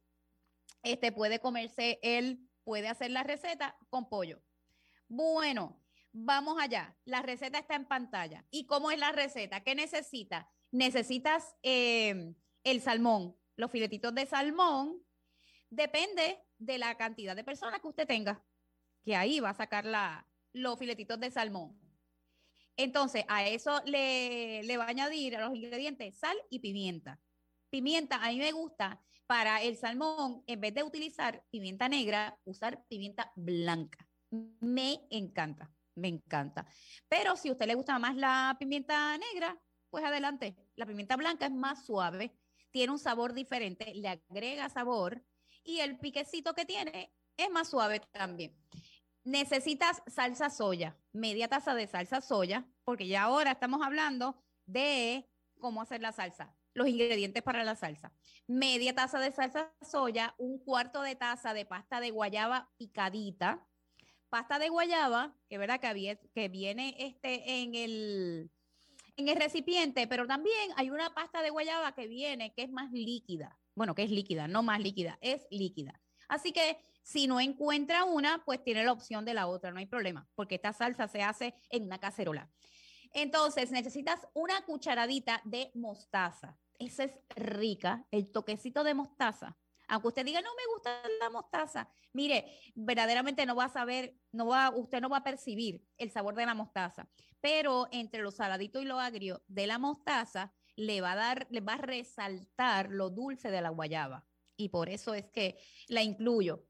puede hacer la receta con pollo. Bueno, vamos allá. La receta está en pantalla. ¿Y cómo es la receta? ¿Qué necesita? Necesitas el salmón, los filetitos de salmón. Depende de la cantidad de personas que usted tenga, que ahí va a sacar los filetitos de salmón. Entonces, a eso le va a añadir a los ingredientes sal y pimienta. Pimienta, a mí me gusta para el salmón, en vez de utilizar pimienta negra, usar pimienta blanca. Me encanta. Pero si a usted le gusta más la pimienta negra, pues adelante. La pimienta blanca es más suave, tiene un sabor diferente, le agrega sabor y el piquecito que tiene es más suave también. Necesitas salsa soya, media taza de salsa soya, porque ya ahora estamos hablando de cómo hacer la salsa, los ingredientes para la salsa. Media taza de salsa soya, 1/4 de taza de pasta de guayaba picadita. Pasta de guayaba, que verdad que viene en el recipiente, pero también hay una pasta de guayaba que es más líquida. Bueno, que es líquida, no más líquida, es líquida. Así que si no encuentra una, pues tiene la opción de la otra, no hay problema, porque esta salsa se hace en una cacerola. Entonces necesitas una cucharadita de mostaza. Esa es rica, el toquecito de mostaza. Aunque usted diga, no me gusta la mostaza, mire, verdaderamente usted no va a percibir el sabor de la mostaza, pero entre lo saladito y lo agrio de la mostaza le va a resaltar lo dulce de la guayaba. Y por eso es que la incluyo.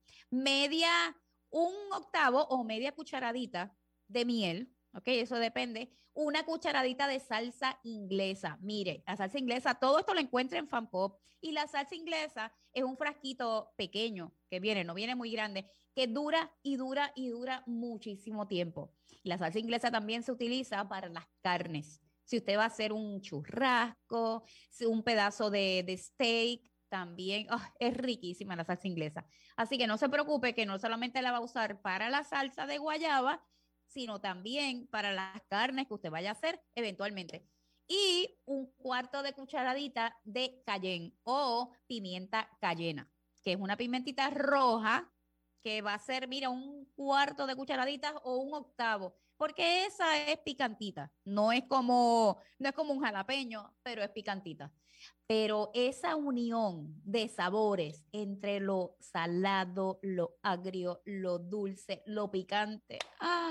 1/8 o media cucharadita de miel, ¿ok? Eso depende. 1 cucharadita de salsa inglesa. Mire, la salsa inglesa, todo esto lo encuentra en FAMCOOP. Y la salsa inglesa es un frasquito pequeño que no viene muy grande, que dura y dura y dura muchísimo tiempo. La salsa inglesa también se utiliza para las carnes. Si usted va a hacer un churrasco, un pedazo de steak, también es riquísima la salsa inglesa. Así que no se preocupe que no solamente la va a usar para la salsa de guayaba, sino también para las carnes que usted vaya a hacer eventualmente. Y un cuarto de cucharadita de cayenne o pimienta cayena, que es una pimentita roja que va a ser, mira, un cuarto de cucharadita o un octavo, porque esa es picantita, no es como un jalapeño, pero es picantita. Pero esa unión de sabores entre lo salado, lo agrio, lo dulce, lo picante,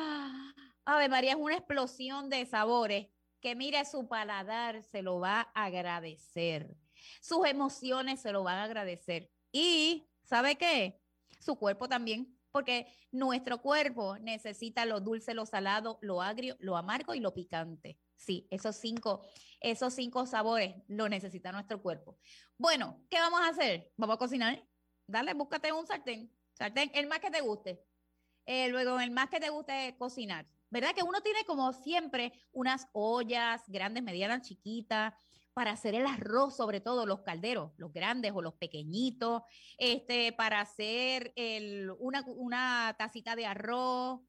Ave María, es una explosión de sabores que mire, su paladar se lo va a agradecer, sus emociones se lo van a agradecer y ¿sabe qué? Su cuerpo también, porque nuestro cuerpo necesita lo dulce, lo salado, lo agrio, lo amargo y lo picante. Sí, esos cinco sabores lo necesita nuestro cuerpo. Bueno, ¿qué vamos a hacer? Vamos a cocinar. Dale, búscate un sartén, el más que te guste. Luego, el más que te guste cocinar. ¿Verdad? Que uno tiene como siempre unas ollas grandes, medianas, chiquitas, para hacer el arroz, sobre todo los calderos, los grandes o los pequeñitos, para hacer una tacita de arroz,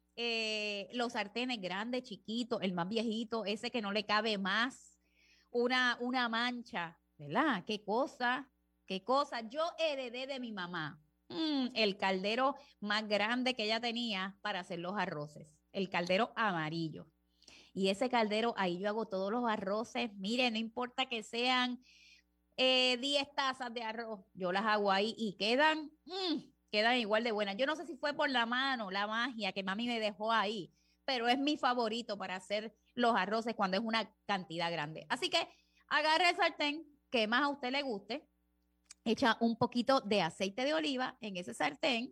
los sartenes grandes, chiquitos, el más viejito, ese que no le cabe más, una mancha, ¿verdad? Qué cosa. Yo heredé de mi mamá el caldero más grande que ella tenía para hacer los arroces, el caldero amarillo. Y ese caldero, ahí yo hago todos los arroces. Miren, no importa que sean 10 tazas de arroz, yo las hago ahí y quedan igual de buenas. Yo no sé si fue por la mano, la magia que mami me dejó ahí, pero es mi favorito para hacer los arroces cuando es una cantidad grande. Así que agarre el sartén que más a usted le guste, echa un poquito de aceite de oliva en ese sartén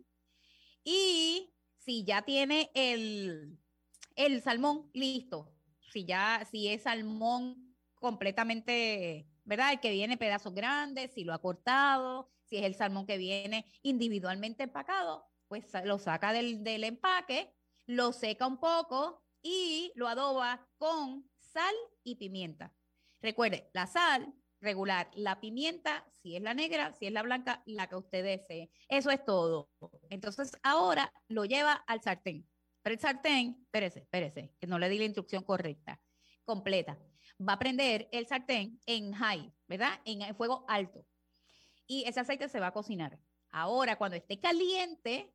y si ya tiene el salmón listo, si es salmón completamente, ¿verdad? El que viene pedazos grandes, si lo ha cortado, si es el salmón que viene individualmente empacado, pues lo saca del empaque, lo seca un poco y lo adoba con sal y pimienta. Recuerde, la sal regular, la pimienta, si es la negra, si es la blanca, la que usted desee. Eso es todo. Entonces, ahora lo lleva al sartén. Pero el sartén, espérese, que no le di la instrucción completa. Va a prender el sartén en high, ¿verdad? En fuego alto. Y ese aceite se va a cocinar. Ahora, cuando esté caliente,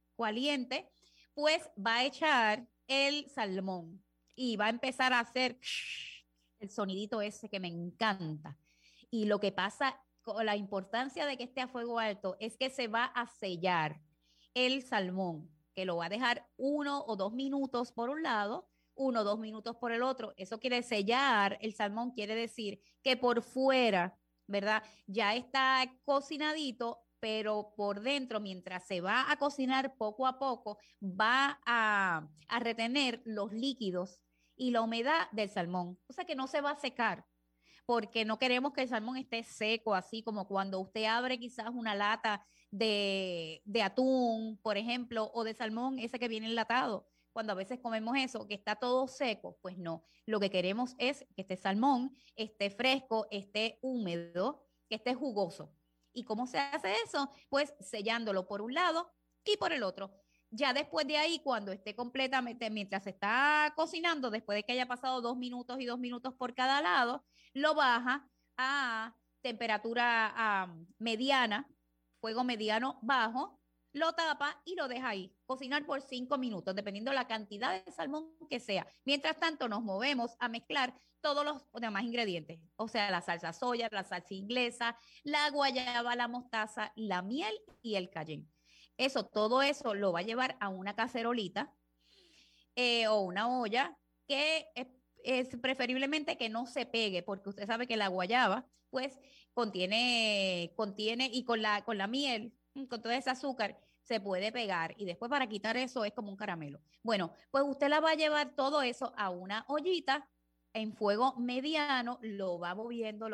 pues va a echar el salmón y va a empezar a hacer el sonidito ese que me encanta. Y lo que pasa con la importancia de que esté a fuego alto es que se va a sellar el salmón, que lo va a dejar 1 o 2 minutos por un lado, 1 o 2 minutos por el otro. Eso quiere sellar el salmón, quiere decir que por fuera, ¿verdad? Ya está cocinadito, pero por dentro, mientras se va a cocinar poco a poco, va a retener los líquidos y la humedad del salmón. O sea que no se va a secar, porque no queremos que el salmón esté seco, así como cuando usted abre quizás una lata de atún, por ejemplo, o de salmón, ese que viene enlatado. Cuando a veces comemos eso, que está todo seco, pues no. Lo que queremos es que este salmón esté fresco, esté húmedo, que esté jugoso. ¿Y cómo se hace eso? Pues sellándolo por un lado y por el otro. Ya después de ahí, cuando esté completamente, mientras se está cocinando, después de que haya pasado 2 minutos y 2 minutos por cada lado, lo baja a temperatura mediana, fuego mediano bajo, lo tapa y lo deja ahí, cocinar por 5 minutos, dependiendo de la cantidad de salmón que sea. Mientras tanto, nos movemos a mezclar todos los demás ingredientes, o sea, la salsa soya, la salsa inglesa, la guayaba, la mostaza, la miel y el cayenne. Todo eso lo va a llevar a una cacerolita o una olla que es preferiblemente que no se pegue, porque usted sabe que la guayaba pues contiene y con la miel, con todo ese azúcar, se puede pegar y después para quitar eso es como un caramelo. Bueno, pues usted la va a llevar todo eso a una ollita en fuego mediano, lo va moviendo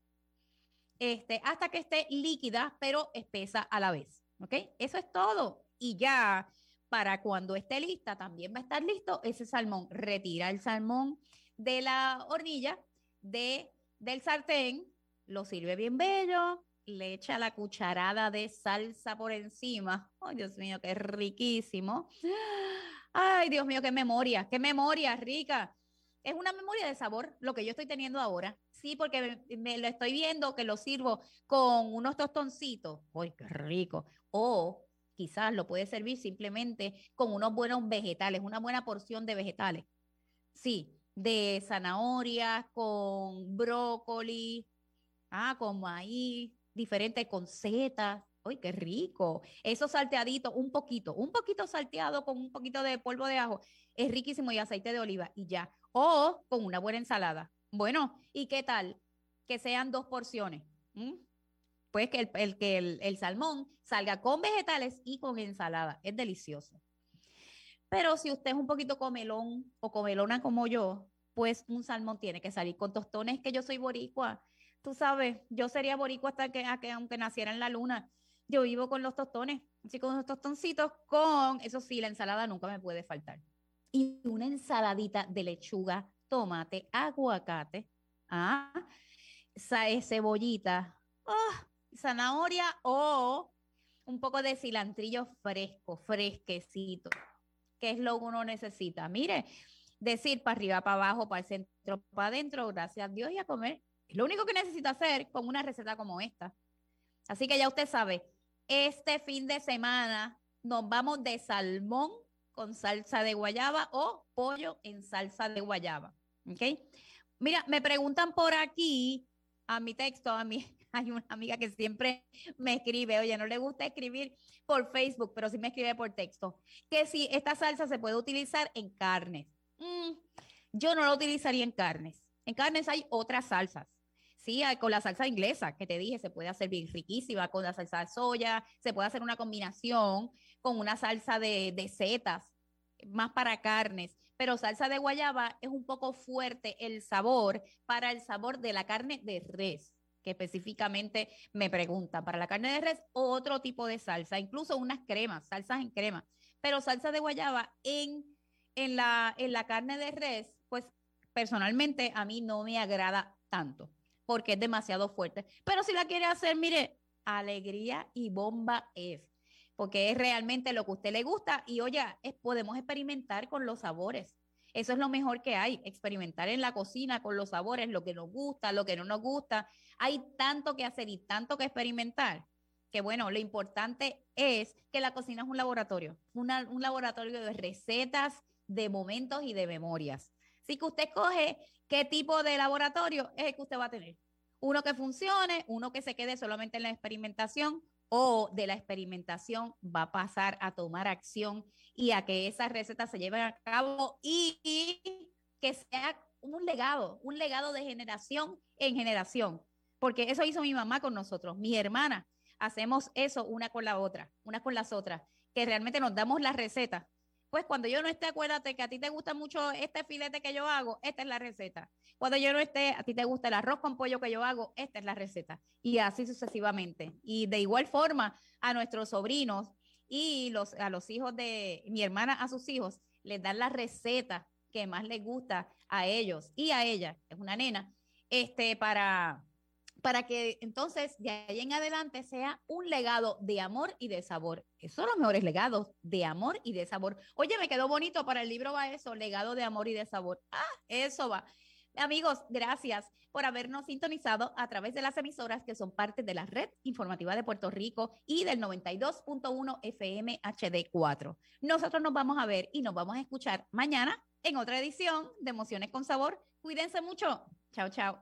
hasta que esté líquida pero espesa a la vez. ¿Ok? Eso es todo. y ya para cuando esté lista también va a estar listo ese salmón. Retira el salmón de la hornilla, del sartén, lo sirve bien bello, le echa la cucharada de salsa por encima. Ay, Dios mío, qué riquísimo. Ay, Dios mío, qué memoria rica. Es una memoria de sabor lo que yo estoy teniendo ahora. Sí, porque me lo estoy viendo que lo sirvo con unos tostoncitos. ¡Ay, qué rico! O quizás lo puede servir simplemente con unos buenos vegetales, una buena porción de vegetales. Sí, de zanahoria, con brócoli, con maíz, diferente, con setas. ¡Ay, qué rico! Eso salteadito, un poquito salteado con un poquito de polvo de ajo. Es riquísimo, y aceite de oliva y ya. O con una buena ensalada. Bueno, ¿y qué tal? Que sean 2 porciones. Pues que el salmón salga con vegetales y con ensalada. Es delicioso. Pero si usted es un poquito comelón o comelona como yo, pues un salmón tiene que salir con tostones, que yo soy boricua. Tú sabes, yo sería boricua hasta que aunque naciera en la luna. Yo vivo con los tostones, así con los tostoncitos, eso sí, la ensalada nunca me puede faltar. Y una ensaladita de lechuga, tomate, aguacate, cebollita, zanahoria o un poco de cilantrillo fresquecito, que es lo que uno necesita. Mire, decir para arriba, para abajo, para el centro, para adentro, gracias a Dios, y a comer. Es lo único que necesita hacer con una receta como esta. Así que ya usted sabe, este fin de semana nos vamos de salmón con salsa de guayaba o pollo en salsa de guayaba. ¿Ok? Mira, me preguntan por aquí, a mi texto, hay una amiga que siempre me escribe, oye, no le gusta escribir por Facebook, pero sí me escribe por texto, que si esta salsa se puede utilizar en carnes. Yo no la utilizaría en carnes. En carnes hay otras salsas. Sí, con la salsa inglesa que te dije, se puede hacer bien riquísima, con la salsa de soya, se puede hacer una combinación con una salsa de setas, más para carnes, pero salsa de guayaba es un poco fuerte el sabor para el sabor de la carne de res, que específicamente me preguntan, para la carne de res otro tipo de salsa, incluso unas cremas, salsas en crema, pero salsa de guayaba en la carne de res, pues personalmente a mí no me agrada tanto, porque es demasiado fuerte. Pero si la quiere hacer, mire, alegría y bomba es, porque es realmente lo que a usted le gusta. Y oye, podemos experimentar con los sabores. Eso es lo mejor que hay, experimentar en la cocina con los sabores, lo que nos gusta, lo que no nos gusta. Hay tanto que hacer y tanto que experimentar, que bueno, lo importante es que la cocina es un laboratorio, un laboratorio de recetas, de momentos y de memorias. Así que usted escoge qué tipo de laboratorio es el que usted va a tener. Uno que funcione, uno que se quede solamente en la experimentación, o de la experimentación va a pasar a tomar acción y a que esas recetas se lleven a cabo y que sea un legado de generación en generación. Porque eso hizo mi mamá con nosotros, mis hermanas. Hacemos eso una con la otra, una con las otras, que realmente nos damos las recetas. Pues cuando yo no esté, acuérdate que a ti te gusta mucho este filete que yo hago, esta es la receta. Cuando yo no esté, a ti te gusta el arroz con pollo que yo hago, esta es la receta. Y así sucesivamente. Y de igual forma, a nuestros sobrinos y a los hijos de mi hermana, a sus hijos, les dan la receta que más les gusta a ellos y a ella, es una nena, para que entonces de ahí en adelante sea un legado de amor y de sabor. Esos son los mejores legados, de amor y de sabor. Oye, me quedó bonito, para el libro va eso, legado de amor y de sabor. Eso va. Amigos, gracias por habernos sintonizado a través de las emisoras que son parte de la Red Informativa de Puerto Rico y del 92.1 FM HD4. Nosotros nos vamos a ver y nos vamos a escuchar mañana en otra edición de Emociones con Sabor. Cuídense mucho. Chao, chao.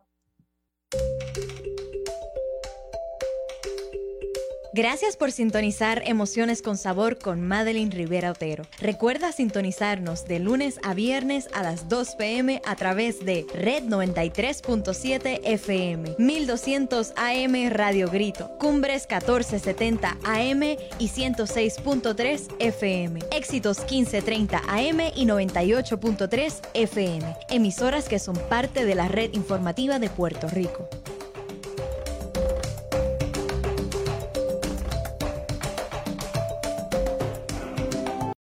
Gracias por sintonizar Emociones con Sabor con Madeline Rivera Otero. Recuerda sintonizarnos de lunes a viernes a las 2 p.m. a través de Red 93.7 FM, 1200 AM Radio Grito, Cumbres 1470 AM y 106.3 FM, Éxitos 1530 AM y 98.3 FM, emisoras que son parte de la Red Informativa de Puerto Rico.